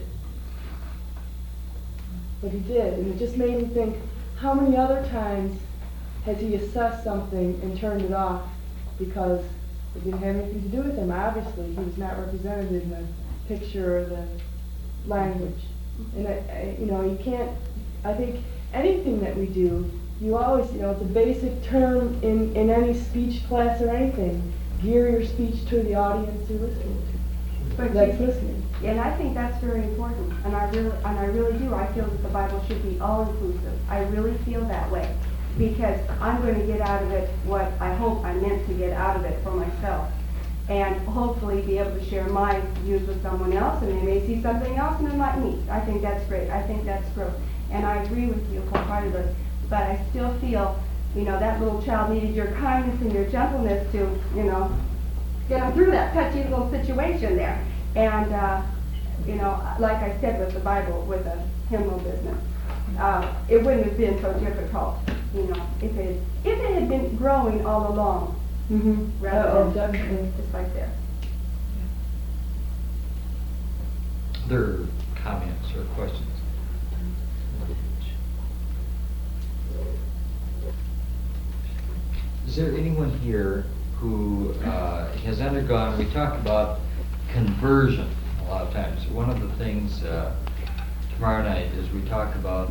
But he did, and it just made me think, how many other times has he assessed something and turned it off because It didn't have anything to do with him, obviously. He was not represented in the picture or the language. And you can't, I think anything that we do, you always, it's a basic term in any speech class or anything. Gear your speech to the audience you're listening to. That's listening. And I think that's very important, and I really do. I feel that the Bible should be all-inclusive. I really feel that way, because I'm going to get out of it what I hope I meant to get out of it for myself, and hopefully be able to share my views with someone else, and they may see something else and enlighten me. I think that's great. I think that's growth, and I agree with you wholeheartedly. But I still feel, that little child needed your kindness and your gentleness to, get them through that touchy little situation there. And, like I said with the Bible, with the hymnal business, it wouldn't have been so difficult, if it had been growing all along, rather than just like this. Other comments or questions? Is there anyone here who has undergone, we talk about conversion a lot of times. One of the things tomorrow night is we talk about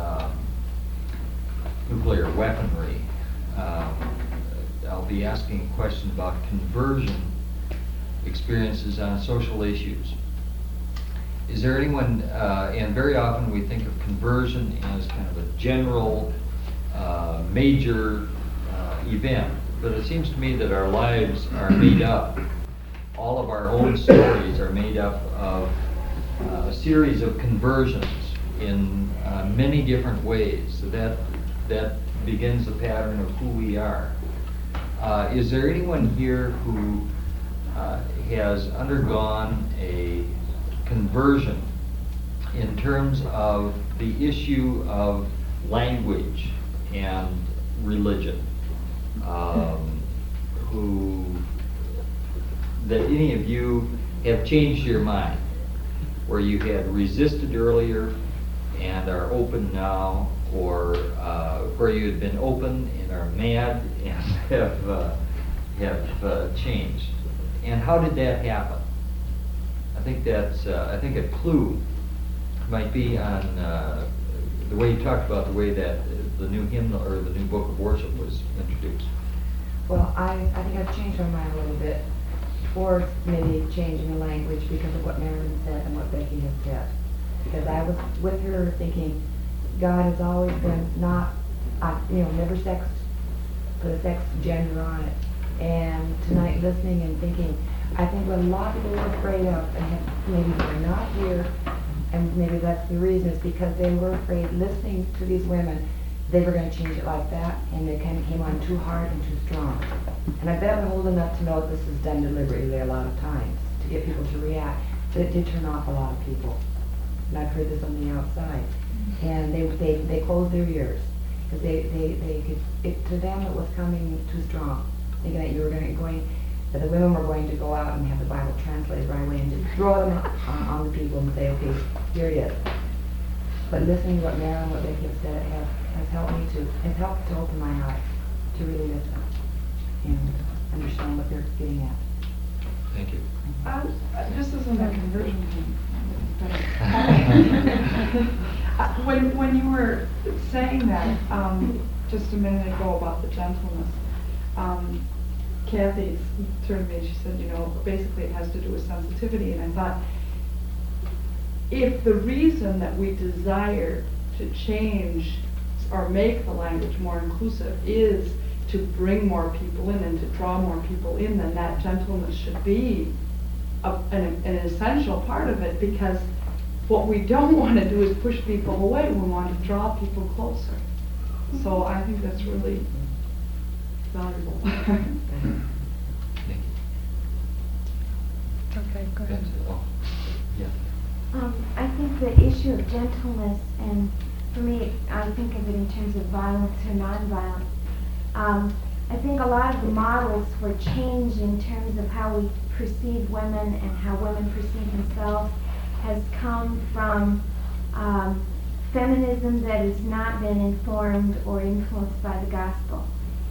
nuclear weaponry. I'll be asking a question about conversion experiences on social issues. Is there anyone, and very often we think of conversion as kind of a general, major event, but it seems to me that our lives are made up, all of our own stories are made up of a series of conversions in many different ways. So that begins the pattern of who we are. Is there anyone here who has undergone a conversion in terms of the issue of language and religion? That any of you have changed your mind, where you had resisted earlier and are open now, or where you had been open and are mad and have changed. And how did that happen? I think that's I think a clue might be on the way you talked about the way that the new hymnal or the new book of worship was introduced. Well, I think I've changed my mind a little bit, or maybe changing the language because of what Marilyn said and what Becky has said. Because I was with her thinking, God has always been not, never sexed, put a sex gender on it. And tonight listening and thinking, I think what a lot of people were afraid of, and maybe they're not here, and maybe that's the reason, is because they were afraid listening to these women, they were going to change it like that, and they kind of came on too hard and too strong. And I bet I'm old enough to know that this is done deliberately a lot of times to get people to react, but it did turn off a lot of people. And I've heard this on the outside. And they closed their ears, because they could, to them it was coming too strong, thinking that you were that the women were going to go out and have the Bible translated right away and just throw them on the people and say, okay, here it is. But listening to what Mary and what Becky have said has helped me has helped to open my eyes to really listen and understand what they're getting at. Thank you. This isn't a conversion thing. When you were saying that just a minute ago about the gentleness, Kathy turned to me and she said, basically it has to do with sensitivity. And I thought, if the reason that we desire to change or make the language more inclusive is to bring more people in and to draw more people in, then that gentleness should be an essential part of it, because what we don't want to do is push people away. We want to draw people closer. So I think that's really valuable. Okay, go ahead. Yeah. I think the issue of gentleness, and for me, I think of it in terms of violence or nonviolence. I think a lot of the models for change in terms of how we perceive women and how women perceive themselves has come from feminism that has not been informed or influenced by the gospel.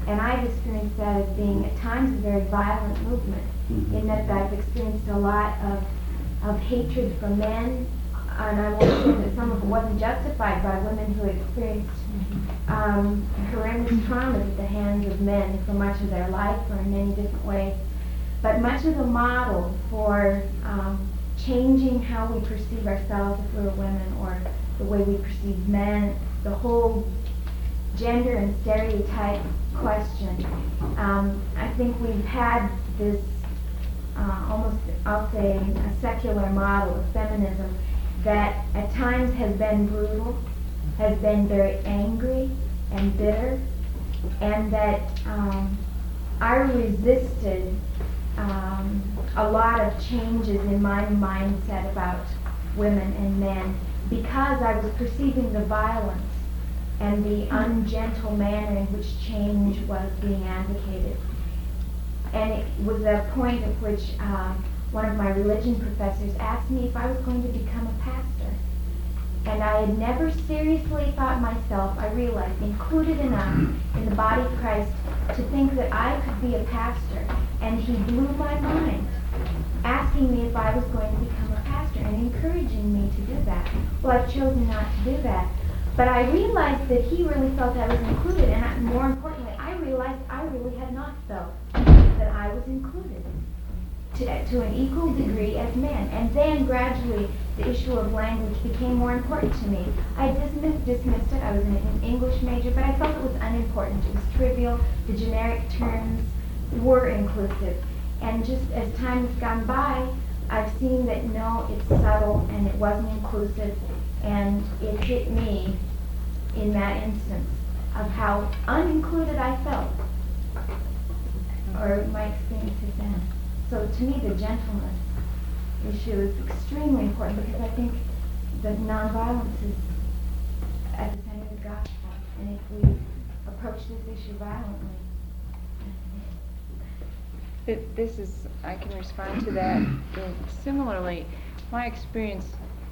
And I've experienced that as being at times a very violent movement, in that I've experienced a lot of hatred from men, and I won't say that some of it wasn't justified by women who experienced horrendous trauma at the hands of men for much of their life or in many different ways. But much of the model for changing how we perceive ourselves if we're women, or the way we perceive men, the whole gender and stereotype question. I think we've had this almost, I'll say, a secular model of feminism that at times has been brutal, has been very angry and bitter, and that I resisted a lot of changes in my mindset about women and men because I was perceiving the violence and the ungentle manner in which change was being advocated. And it was a point at which one of my religion professors asked me if I was going to become a pastor. And I had never seriously thought myself, I realized, included enough in the body of Christ to think that I could be a pastor. And he blew my mind, asking me if I was going to become a pastor and encouraging me to do that. Well, I've chosen not to do that. But I realized that he really felt I was included, and more importantly, I realized I really had not felt that I was included to an equal degree as men. And then gradually the issue of language became more important to me. I dismissed it. I was an English major, but I felt it was unimportant. It was trivial. The generic terms were inclusive. And just as time has gone by, I've seen that no, it's subtle and it wasn't inclusive, and it hit me in that instance of how unincluded I felt, or my experience has been. So to me, the gentleness issue is extremely important, because I think that nonviolence is at the center of the gospel, and if we approach this issue violently. This is, I can respond to that. Similarly, my experience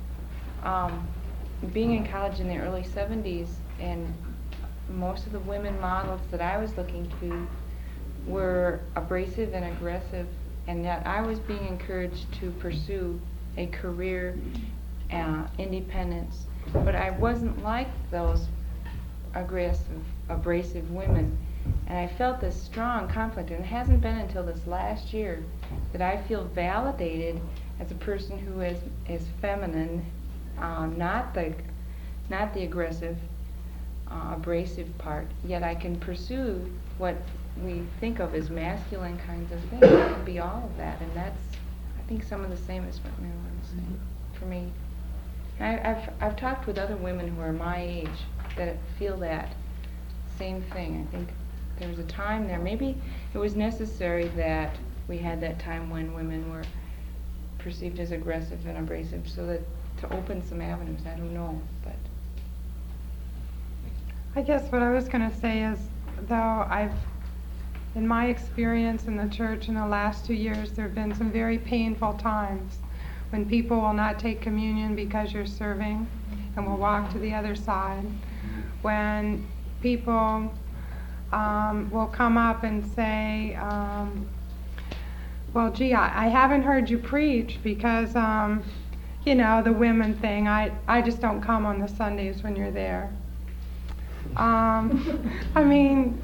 being in college in the early 70s, and most of the women models that I was looking to were abrasive and aggressive, and that I was being encouraged to pursue a career, independence. But I wasn't like those aggressive, abrasive women. And I felt this strong conflict, and it hasn't been until this last year that I feel validated as a person who is feminine, not the aggressive, abrasive part. Yet I can pursue what we think of as masculine kinds of things. It can be all of that, and that's, I think, some of the same as what Marilyn was saying for me. I've talked with other women who are my age that feel that same thing. I think there was a time there, maybe it was necessary that we had that time when women were perceived as aggressive and abrasive, so that to open some avenues, I don't know, but. I guess what I was going to say is, though in my experience in the church in the last 2 years, there have been some very painful times when people will not take communion because you're serving and will walk to the other side. When people will come up and say, well, gee, I haven't heard you preach because, the women thing, I just don't come on the Sundays when you're there. I mean,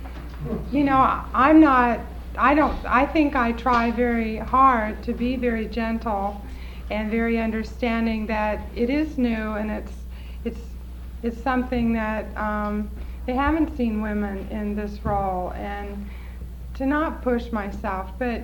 I think I try very hard to be very gentle and very understanding that it is new, and it's something that they haven't seen women in this role, and to not push myself, but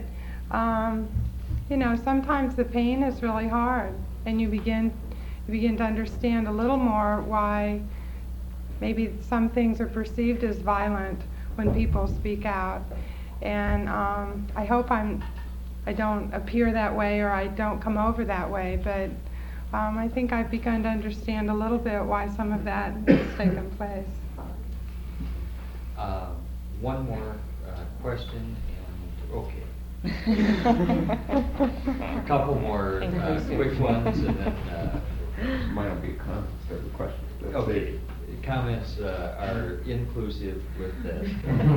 sometimes the pain is really hard, and you begin to understand a little more why maybe some things are perceived as violent when people speak out. And I hope I don't appear that way, or I don't come over that way, but I think I've begun to understand a little bit why some of that has taken place. One more question, and okay. A couple more quick ones, and then might not be a comment, start with questions. Okay. comments are inclusive with this.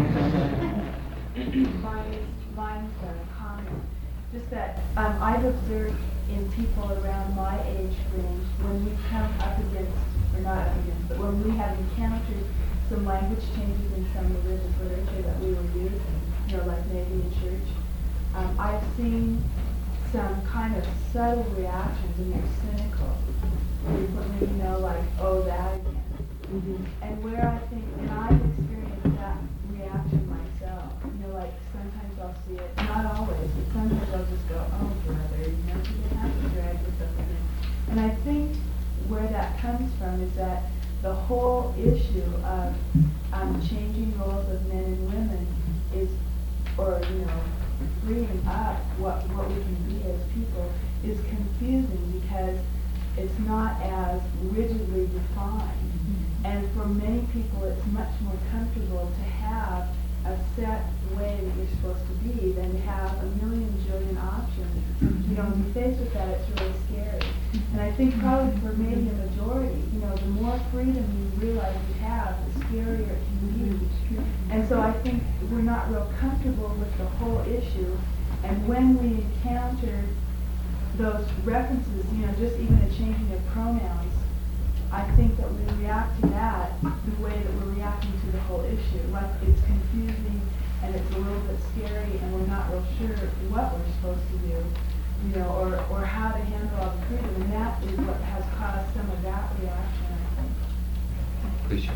Mine's a comment. Just that I've observed in people around my age range, when we come up against, or not up against, but when we have encountered some language changes in some religious literature that we were using, like maybe in church, I've seen some kind of subtle reactions, and they're cynical. Frequently, like, oh, that again. And where I think, and I've experienced that reaction myself, like sometimes I'll see it, not always, but sometimes I'll just go, oh, brother, you didn't have to drag this up in. And I think where that comes from is that the whole issue of changing roles of men and women is, or, freeing up what we can be as people is confusing because it's not as rigidly defined. And for many people, it's much more comfortable to have a set way that you're supposed to be than to have a million jillion options. To be faced with that, it's really scary. And I think probably for maybe a majority, the more freedom you realize you have, the scarier it can be. And so I think we're not real comfortable with the whole issue. And when we encounter those references, just even a changing of pronouns, I think that we react to that the way that we're reacting to the whole issue. Like it's confusing and it's a little bit scary and we're not real sure what we're supposed to do, or how to handle all the freedom. And that is what has caused some of that reaction, I think. Please.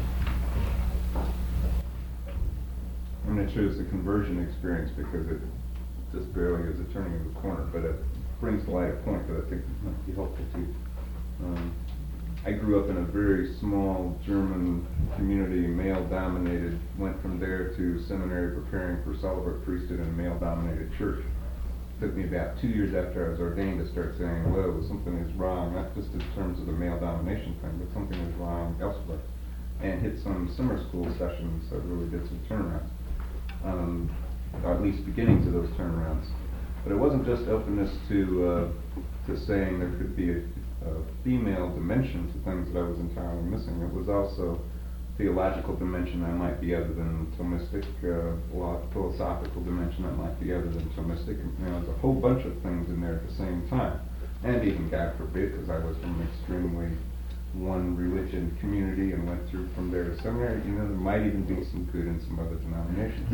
I'm not sure it's a conversion experience because it just barely is a turning of the corner, but it brings to light a point that I think might be helpful too. I grew up in a very small German community, male-dominated, went from there to seminary preparing for celibate priesthood in a male-dominated church. It took me about 2 years after I was ordained to start saying, whoa, something is wrong, not just in terms of the male domination thing, but something is wrong elsewhere. And hit some summer school sessions that really did some turnarounds, or at least beginnings of those turnarounds. But it wasn't just openness to saying there could be a female dimension to things that I was entirely missing. It was also theological dimension that might be other than Thomistic, philosophical dimension that might be other than Thomistic. There's a whole bunch of things in there at the same time. And even, God forbid, because I was from an extremely one religion community and went through from there to seminary, there might even be some good in some other denominations.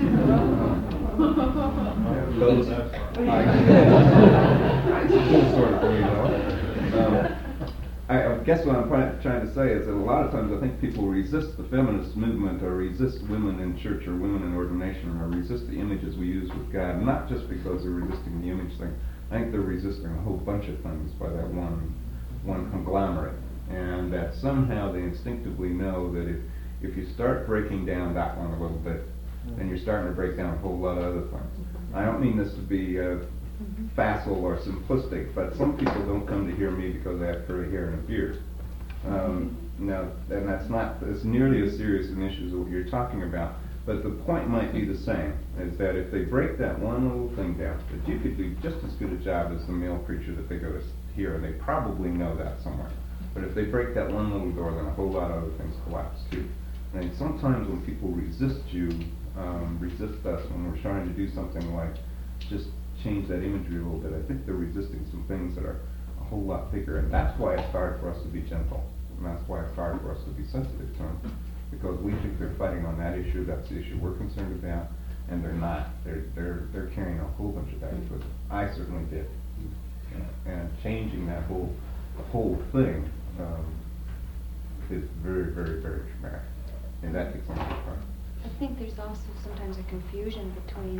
I guess what I'm trying to say is that a lot of times I think people resist the feminist movement or resist women in church or women in ordination or resist the images we use with God, not just because they're resisting the image thing. I think they're resisting a whole bunch of things by that one conglomerate. And that somehow they instinctively know that if you start breaking down that one a little bit, then you're starting to break down a whole lot of other things. I don't mean this to be facile or simplistic, but some people don't come to hear me because I have curly hair and a beard. Now, and that's not as nearly as serious an issue as what you're talking about, but the point might be the same, is that if they break that one little thing down, that you could do just as good a job as the male preacher that they go to hear, and they probably know that somewhere. But if they break that one little door, then a whole lot of other things collapse too. And sometimes when people resist you, resist us when we're trying to do something like just change that imagery a little bit, I think they're resisting some things that are a whole lot bigger. And that's why it's hard for us to be gentle. And that's why it's hard for us to be sensitive to them. Because we think they're fighting on that issue, that's the issue we're concerned about, and they're not. They're carrying a whole bunch of baggage with them. I certainly did. And changing that whole thing is very, very, very traumatic. And that takes a lot of time. I think there's also sometimes a confusion between,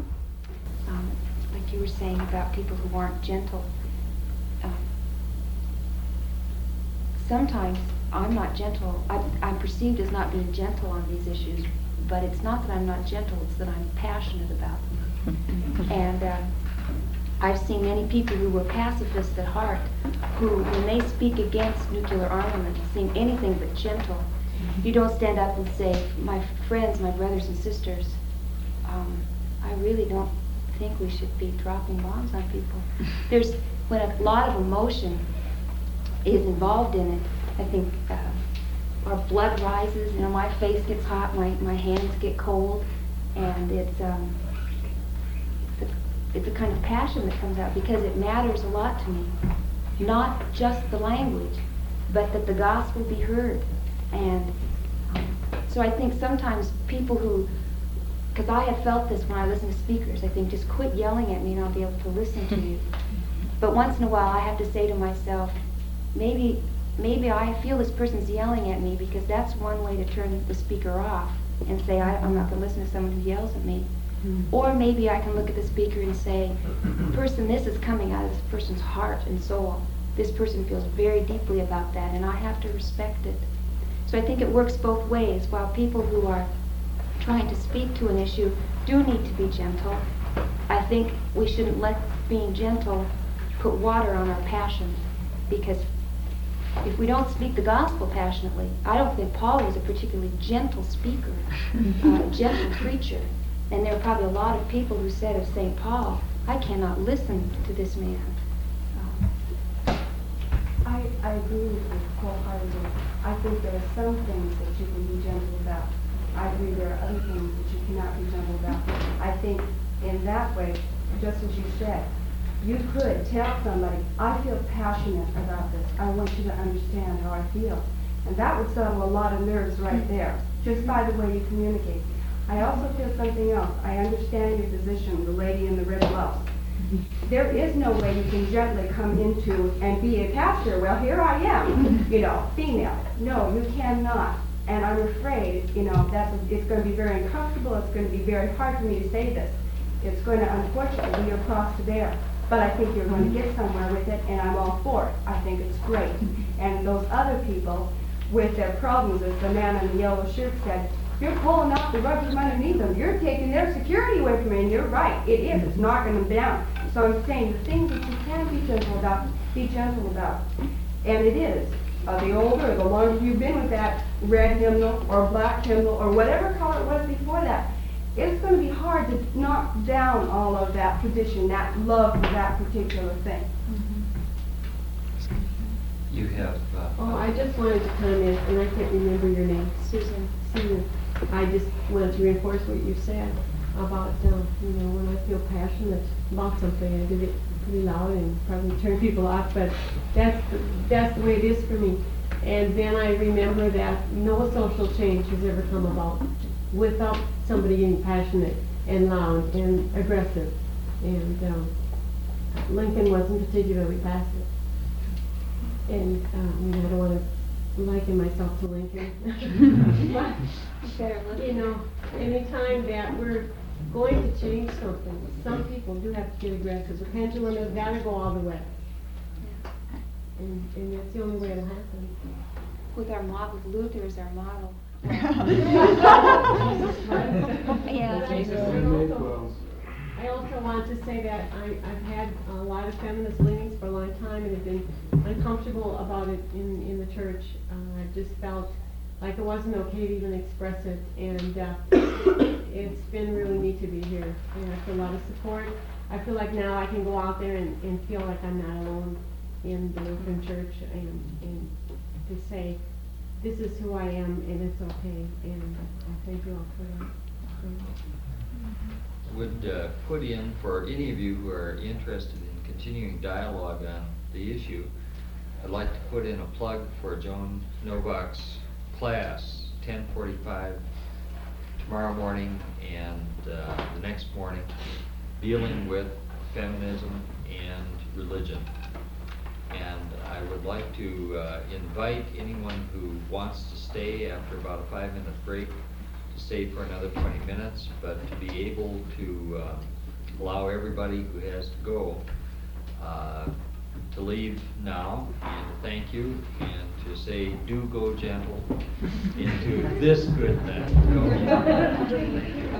like you were saying about people who aren't gentle. Sometimes I'm not gentle. I'm perceived as not being gentle on these issues, but it's not that I'm not gentle, it's that I'm passionate about them. And I've seen many people who were pacifists at heart, who, when they speak against nuclear armament, seem anything but gentle. You don't stand up and say, my friends, my brothers and sisters, I really don't think we should be dropping bombs on people. When a lot of emotion is involved in it, I think our blood rises, my face gets hot, my hands get cold, and it's a kind of passion that comes out because it matters a lot to me. Not just the language, but that the gospel be heard. And so I think sometimes people who, because I have felt this when I listen to speakers, I think just quit yelling at me and I'll be able to listen to you. But once in a while I have to say to myself, maybe I feel this person's yelling at me because that's one way to turn the speaker off and say, I'm not going to listen to someone who yells at me. Or maybe I can look at the speaker and say, person, this is coming out of this person's heart and soul. This person feels very deeply about that, and I have to respect it. So I think it works both ways. While people who are trying to speak to an issue do need to be gentle, I think we shouldn't let being gentle put water on our passion, because if we don't speak the gospel passionately, I don't think Paul was a particularly gentle speaker, a gentle preacher. And there are probably a lot of people who said of St. Paul, I cannot listen to this man. I agree with you wholeheartedly. I think there are some things that you can be gentle about. I agree there are other things that you cannot be gentle about. I think in that way, just as you said, you could tell somebody, I feel passionate about this. I want you to understand how I feel. And that would settle a lot of nerves right there, just by the way you communicate. I also feel something else. I understand your position, the lady in the red blouse. There is no way you can gently come into and be a pastor. Well, here I am, female. No, you cannot. And I'm afraid, it's going to be very uncomfortable. It's going to be very hard for me to say this. It's going to, unfortunately, be a cross to bear. But I think you're going to get somewhere with it, and I'm all for it. I think it's great. And those other people with their problems, as the man in the yellow shirt said, you're pulling out the rug from underneath them. You're taking their security away from me, and you're right. It is. It's knocking them down. So I'm saying the things that you can be gentle about, be gentle about. And it is. The older, the longer you've been with that red hymnal or black hymnal or whatever color it was before that, it's going to be hard to knock down all of that tradition, that love for that particular thing. You have... I just wanted to comment, and I can't remember your name. Susan. I just wanted to reinforce what you said about, when I feel passionate about something, I did it pretty loud and probably turn people off, but that's the way it is for me. And then I remember that no social change has ever come about without somebody getting passionate and loud and aggressive. And Lincoln wasn't particularly passive. And I don't want to liken myself to Lincoln. But, anytime that we're going to change something, some people do have to get aggressive. The pendulum has got to go all the way. And that's the only way it'll happen. With our model, Luther is our model. I also want to say that I've had a lot of feminist leanings for a long time and have been uncomfortable about it in the church. I just felt like it wasn't okay to even express it, and it's been really neat to be here. And I feel a lot of support. I feel like now I can go out there and feel like I'm not alone in the Lutheran Church and to say, this is who I am and it's okay. And I thank you all for that. Would put in, for any of you who are interested in continuing dialogue on the issue, I'd like to put in a plug for Joan Novak's class, 10:45 tomorrow morning and the next morning, dealing with feminism and religion. And I would like to invite anyone who wants to stay after about a 5-minute break to stay for another 20 minutes, but to be able to allow everybody who has to go to leave now, and to thank you, and to say, do go gentle into this good thing.